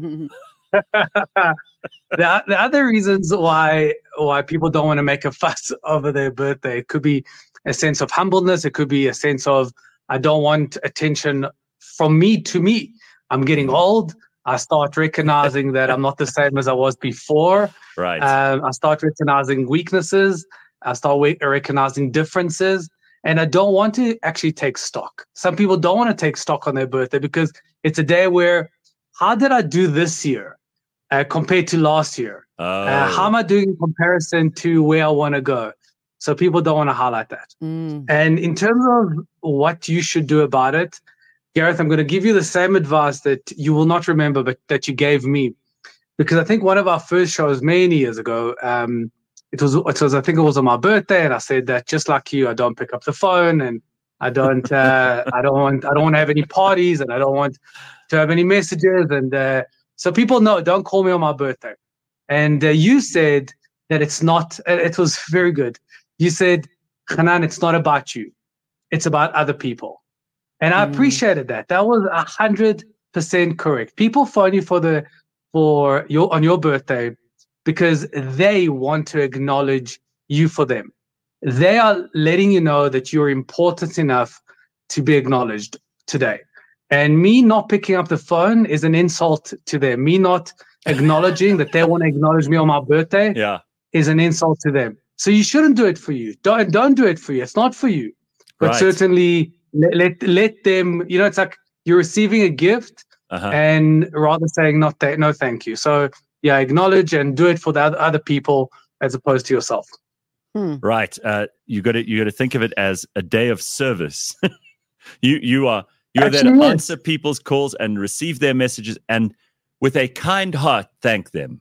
The other reasons why people don't want to make a fuss over their birthday, it could be a sense of humbleness. It could be a sense of, I don't want attention from me to me. I'm getting old. I start recognizing that I'm not the same as I was before. Right. I start recognizing weaknesses. I start recognizing differences. And I don't want to actually take stock. Some people don't want to take stock on their birthday because it's a day where, how did I do this year compared to last year? How am I doing in comparison to where I want to go? So people don't want to highlight that. And in terms of what you should do about it, Gareth, I'm going to give you the same advice that you will not remember, but that you gave me. Because I think one of our first shows many years ago, it was I think it was on my birthday, and I said that just like you, I don't pick up the phone, and I don't want to have any parties, and I don't want to have any messages, and so people know, don't call me on my birthday. And you said that it's not. It was very good. You said, Hanan, it's not about you, it's about other people. And I appreciated that. That was 100% correct. People phone you on your birthday because they want to acknowledge you for them. They are letting you know that you're important enough to be acknowledged today. And me not picking up the phone is an insult to them. Me not acknowledging that they want to acknowledge me on my birthday is an insult to them. So you shouldn't do it for you. Don't do it for you. It's not for you. But certainly let them, it's like you're receiving a gift. and rather saying no thank you. So yeah, acknowledge and do it for the other people as opposed to yourself. Right. You got to think of it as a day of service. you are there to answer people's calls and receive their messages, and with a kind heart thank them.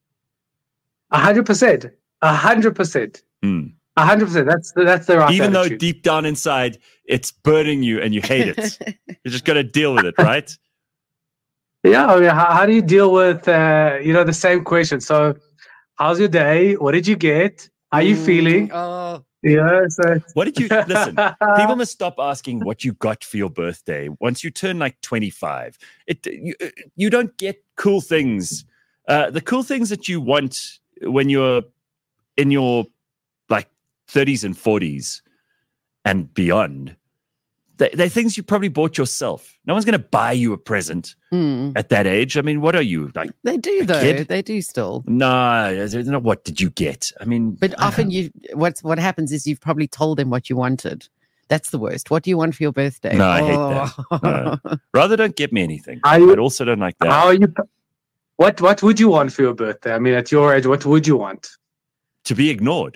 100%. 100%. 100%. That's the right Even attitude. though deep down inside it's burning you and you hate it, you just got to deal with it, right? Yeah. I mean, how do you deal with the same question? So, how's your day? What did you get? How are you feeling? Yeah. So what did you listen? People must stop asking what you got for your birthday. Once you turn like 25, you don't get cool things. The cool things that you want when you're in your like 30s and 40s and beyond, they're things you probably bought yourself. No one's going to buy you a present at that age. I mean, what are you like? They do though. Kid? They do still. No, what did you get? I mean, but often what happens is you've probably told them what you wanted. That's the worst. What do you want for your birthday? No, I hate that. No. Rather don't get me anything. I also don't like that. How are you? What would you want for your birthday? I mean, at your age, what would you want? To be ignored.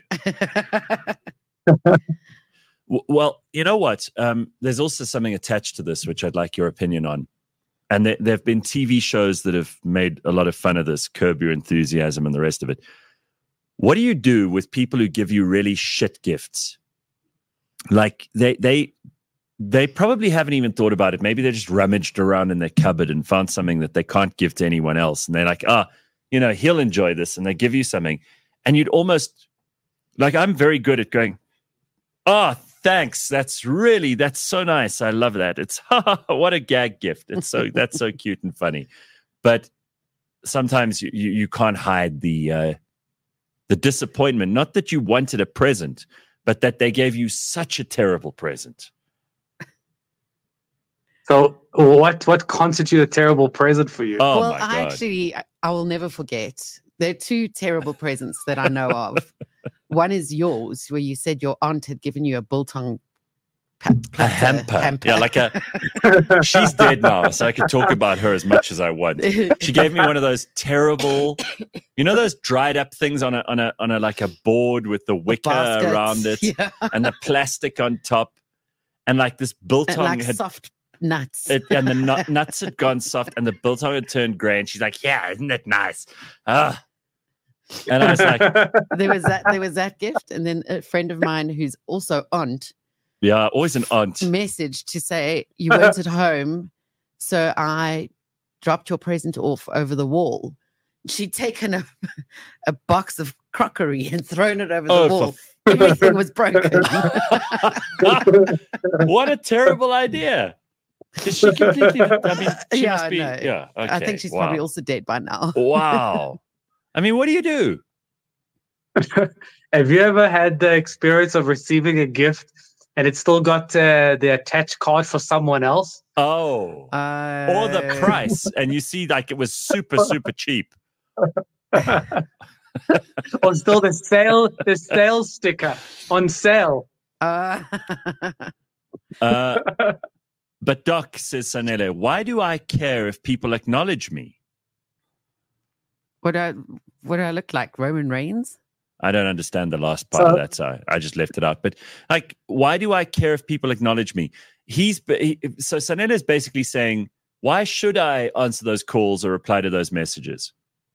Well, you know what? There's also something attached to this, which I'd like your opinion on. And there have been TV shows that have made a lot of fun of this, Curb Your Enthusiasm and the rest of it. What do you do with people who give you really shit gifts? Like they probably haven't even thought about it. Maybe they just rummaged around in their cupboard and found something that they can't give to anyone else. And they're like, he'll enjoy this. And they give you something. And you'd almost, like, I'm very good at going, thanks. That's so nice. I love that. It's what a gag gift. That's so cute and funny. But sometimes you can't hide the disappointment. Not that you wanted a present, but that they gave you such a terrible present. So what constitutes a terrible present for you? Oh, well, my God. I will never forget. There are two terrible presents that I know of. One is yours, where you said your aunt had given you a biltong a hamper. Yeah, like she's dead now, so I can talk about her as much as I want. She gave me one of those terrible, those dried up things on a like a board with the wicker around it, and the plastic on top, and like this biltong and like soft nuts. And the nuts had gone soft, and the biltong had turned grey. And she's like, "Yeah, isn't it nice?" And I was like, there was that gift, and then a friend of mine who's also aunt. Yeah, always an aunt. Message to say you weren't at home, so I dropped your present off over the wall. She'd taken a box of crockery and thrown it over the wall. Everything was broken. What a terrible idea! Is she completely? I mean, she must be. No. Yeah, okay. I think she's probably also dead by now. Wow. I mean, what do you do? Have you ever had the experience of receiving a gift and it's still got the attached card for someone else? Oh. Or the price. And you see like it was super, super cheap. Or still the sale sticker on sale. But Doc, says Sanele, why do I care if people acknowledge me? What do I look like? Roman Reigns? I don't understand the last part of that, so I just left it out. But like, why do I care if people acknowledge me? So Sanele is basically saying, why should I answer those calls or reply to those messages?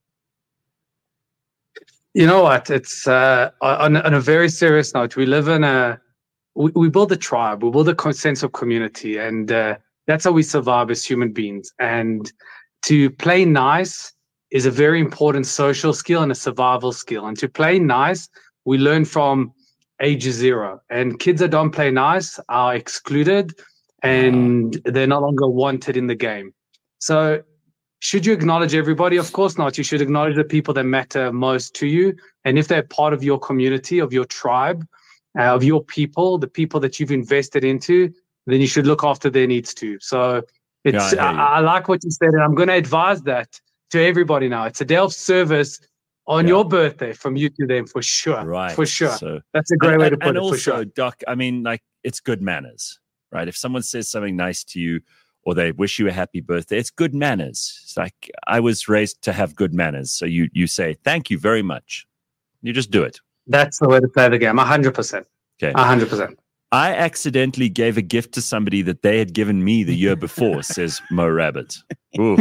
You know what? It's on a very serious note. We live in we build a tribe. We build a sense of community, and that's how we survive as human beings. And to play nice is a very important social skill and a survival skill. And to play nice, we learn from age 0. And kids that don't play nice are excluded, and they're no longer wanted in the game. So should you acknowledge everybody? Of course not. You should acknowledge the people that matter most to you. And if they're part of your community, of your tribe, of your people, the people that you've invested into, then you should look after their needs too. So I like what you said, and I'm going to advise that to everybody now. It's a day of service on your birthday from you to them, for sure. Right. For sure. So, that's a great way to put it. And also, for sure. Doc, I mean, like, it's good manners, right? If someone says something nice to you, or they wish you a happy birthday. It's good manners. It's like I was raised to have good manners. So you say, thank you very much. You just do it. That's the way to play the game. 100%. Okay. 100%. I accidentally gave a gift to somebody that they had given me the year before, says Mo Rabbit. Ooh.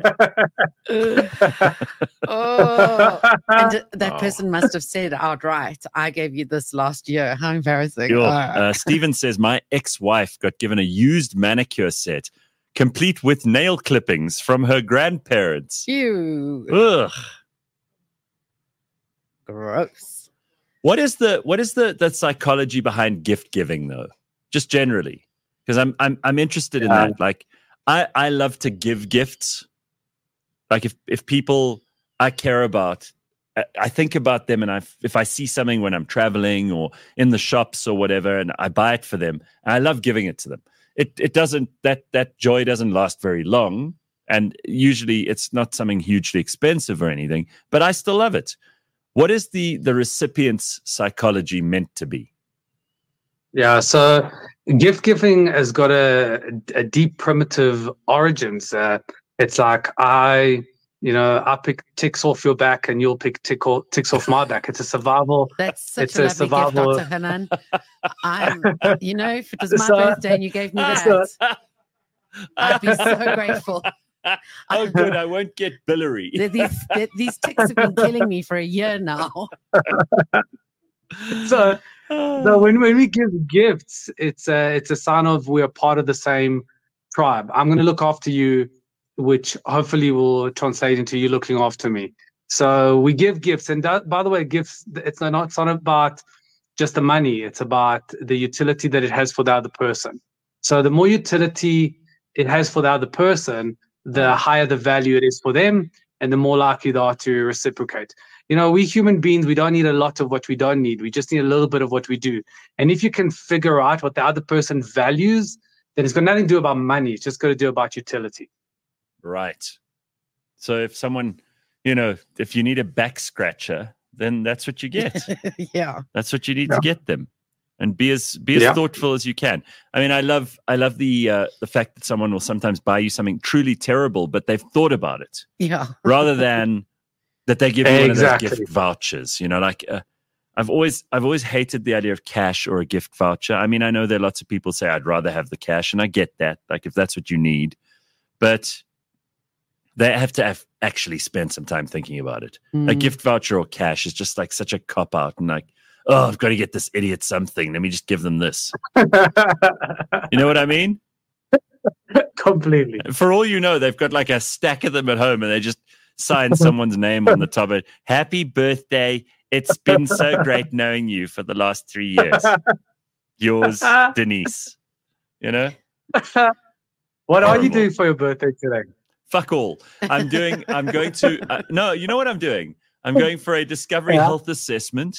Oh, and that person must have said outright, I gave you this last year. How embarrassing. Stephen says, my ex-wife got given a used manicure set, complete with nail clippings from her grandparents. Ew. Ugh. Gross. What is the psychology behind gift giving though? Just generally, because I'm interested in that. Like, I love to give gifts. Like if people I care about, I think about them, and if I see something when I'm traveling or in the shops or whatever, and I buy it for them, and I love giving it to them. It doesn't that joy doesn't last very long, and usually it's not something hugely expensive or anything, but I still love it. What is the recipient's psychology meant to be? Yeah, so gift giving has got a deep primitive origins. It's like I pick ticks off your back and you'll pick ticks off my back. It's a survival. That's such a lovely gift, Dr. Hanan. If it was my birthday and you gave me that, I'd be so grateful. Oh, good. I won't get biliary. These ticks have been killing me for a year now. So when we give gifts, it's a sign of we're part of the same tribe. I'm going to look after you, which hopefully will translate into you looking after me. So we give gifts, and by the way, gifts. It's not about just the money. It's about the utility that it has for the other person. So the more utility it has for the other person, the higher the value it is for them, and the more likely they are to reciprocate. We human beings, we don't need a lot of what we don't need. We just need a little bit of what we do. And if you can figure out what the other person values, then it's got nothing to do about money. It's just got to do about utility. Right. So if someone, if you need a back scratcher, then that's what you get. Yeah. That's what you need to get them. And be as thoughtful as you can. I mean, I love the fact that someone will sometimes buy you something truly terrible, but they've thought about it. Yeah. Rather than that they give you one of those gift vouchers. I've always hated the idea of cash or a gift voucher. I mean, I know there are lots of people say I'd rather have the cash, and I get that. Like if that's what you need, but they have to actually spend some time thinking about it. A gift voucher or cash is just like such a cop out, and like, oh, I've got to get this idiot something. Let me just give them this. You know what I mean? Completely. For all you know, they've got like a stack of them at home and they just sign someone's name on the top of it. Happy birthday. It's been so great knowing you for the last 3 years. Yours, Denise. What are you doing for your birthday today? Fuck all. I'm going to, no, you know what I'm doing? I'm going for a Discovery Health assessment.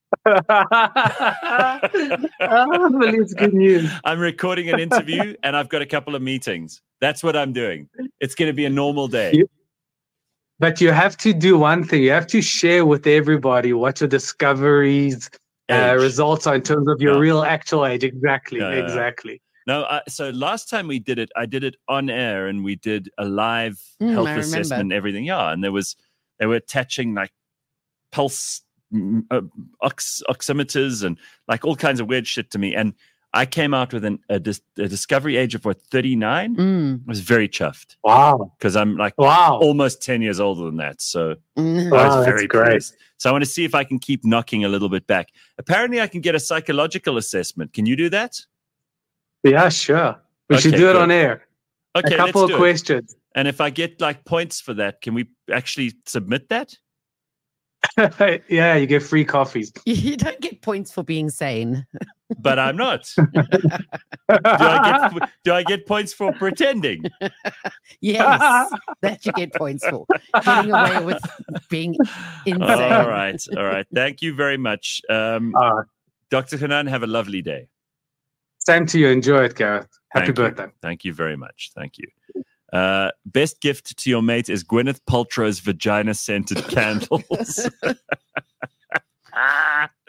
It's good news. I'm recording an interview and I've got a couple of meetings. That's what I'm doing. It's going to be a normal day. But you have to do one thing. You have to share with everybody what your discoveries results are in terms of your real actual age. Exactly. No, so last time we did it, I did it on air and we did a live health assessment and everything. Yeah. And they were attaching like pulse oximeters and like all kinds of weird shit to me. And I came out with a discovery age of 39. I was very chuffed. Wow. Because I'm like almost 10 years older than that. So I was very pleased. So I want to see if I can keep knocking a little bit back. Apparently I can get a psychological assessment. Can you do that? Yeah, sure. We should do it on air. Okay, a couple of questions. And if I get like points for that, can we actually submit that? Yeah, you get free coffees. You don't get points for being sane. But I'm not. Do I get points for pretending? Yes, that you get points for. Getting away with being insane. All right. Thank you very much. Dr. Hanan, have a lovely day. Same to you. Enjoy it, Gareth. Happy birthday. Thank you very much. Thank you. Best gift to your mate is Gwyneth Paltrow's vagina-scented candles.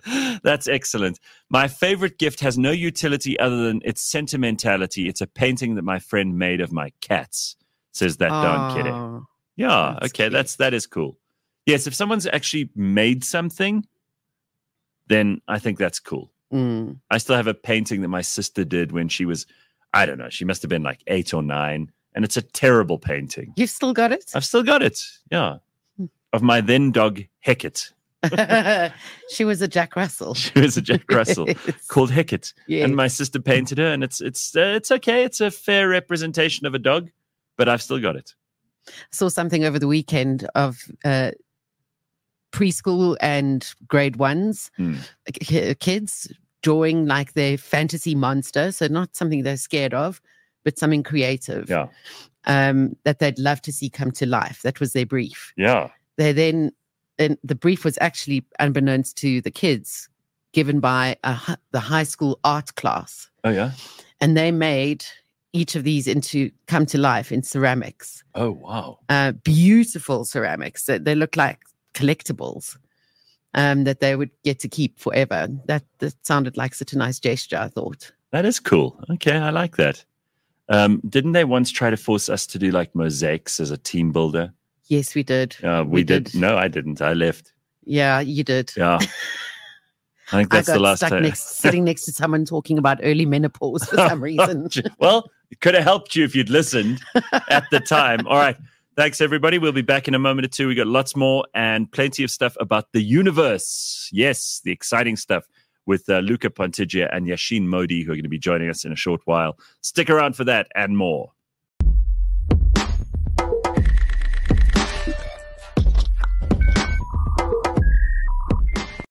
That's excellent. My favorite gift has no utility other than its sentimentality. It's a painting that my friend made of my cats, says that Don Kidde. Oh, Yeah, that's okay, cute. that is cool. Yes, if someone's actually made something, then I think that's cool. mm. I still have a painting that my sister did when she was, I don't know, she must have been like 8 or 9, and it's a terrible painting. You've still got it? I've still got it, yeah, of my then dog Hecate. She was a Jack Russell. She was a Jack Russell Yes. called Hecate, Yes. and my sister painted her, and it's okay. It's a fair representation of a dog, but I've still got it. Saw something over the weekend of preschool and grade ones kids drawing like their fantasy monster. So not something they're scared of, but something creative Yeah, that they'd love to see come to life. That was their brief. yeah. They then, and the brief was actually, unbeknownst to the kids, given by the high school art class. Oh yeah. And they made each of these come to life in ceramics. Oh wow. Beautiful ceramics that they look like collectibles that they would get to keep forever. That sounded like such a nice gesture, I thought. That is cool. Okay, I like that. Didn't they once try to force us to do like mosaics as a team builder? Yes, we did. We did. No, I didn't. I left. Yeah, you did. Yeah. I think that's I got the last stuck time. sitting next to someone talking about early menopause for some reason. Well, it could have helped you if you'd listened at the time. All right. Thanks, everybody. We'll be back in a moment or two. We got lots more and plenty of stuff about the universe. Yes, the exciting stuff with Luca Pontigia and Yashin Modi, who are going to be joining us in a short while. Stick around for that and more.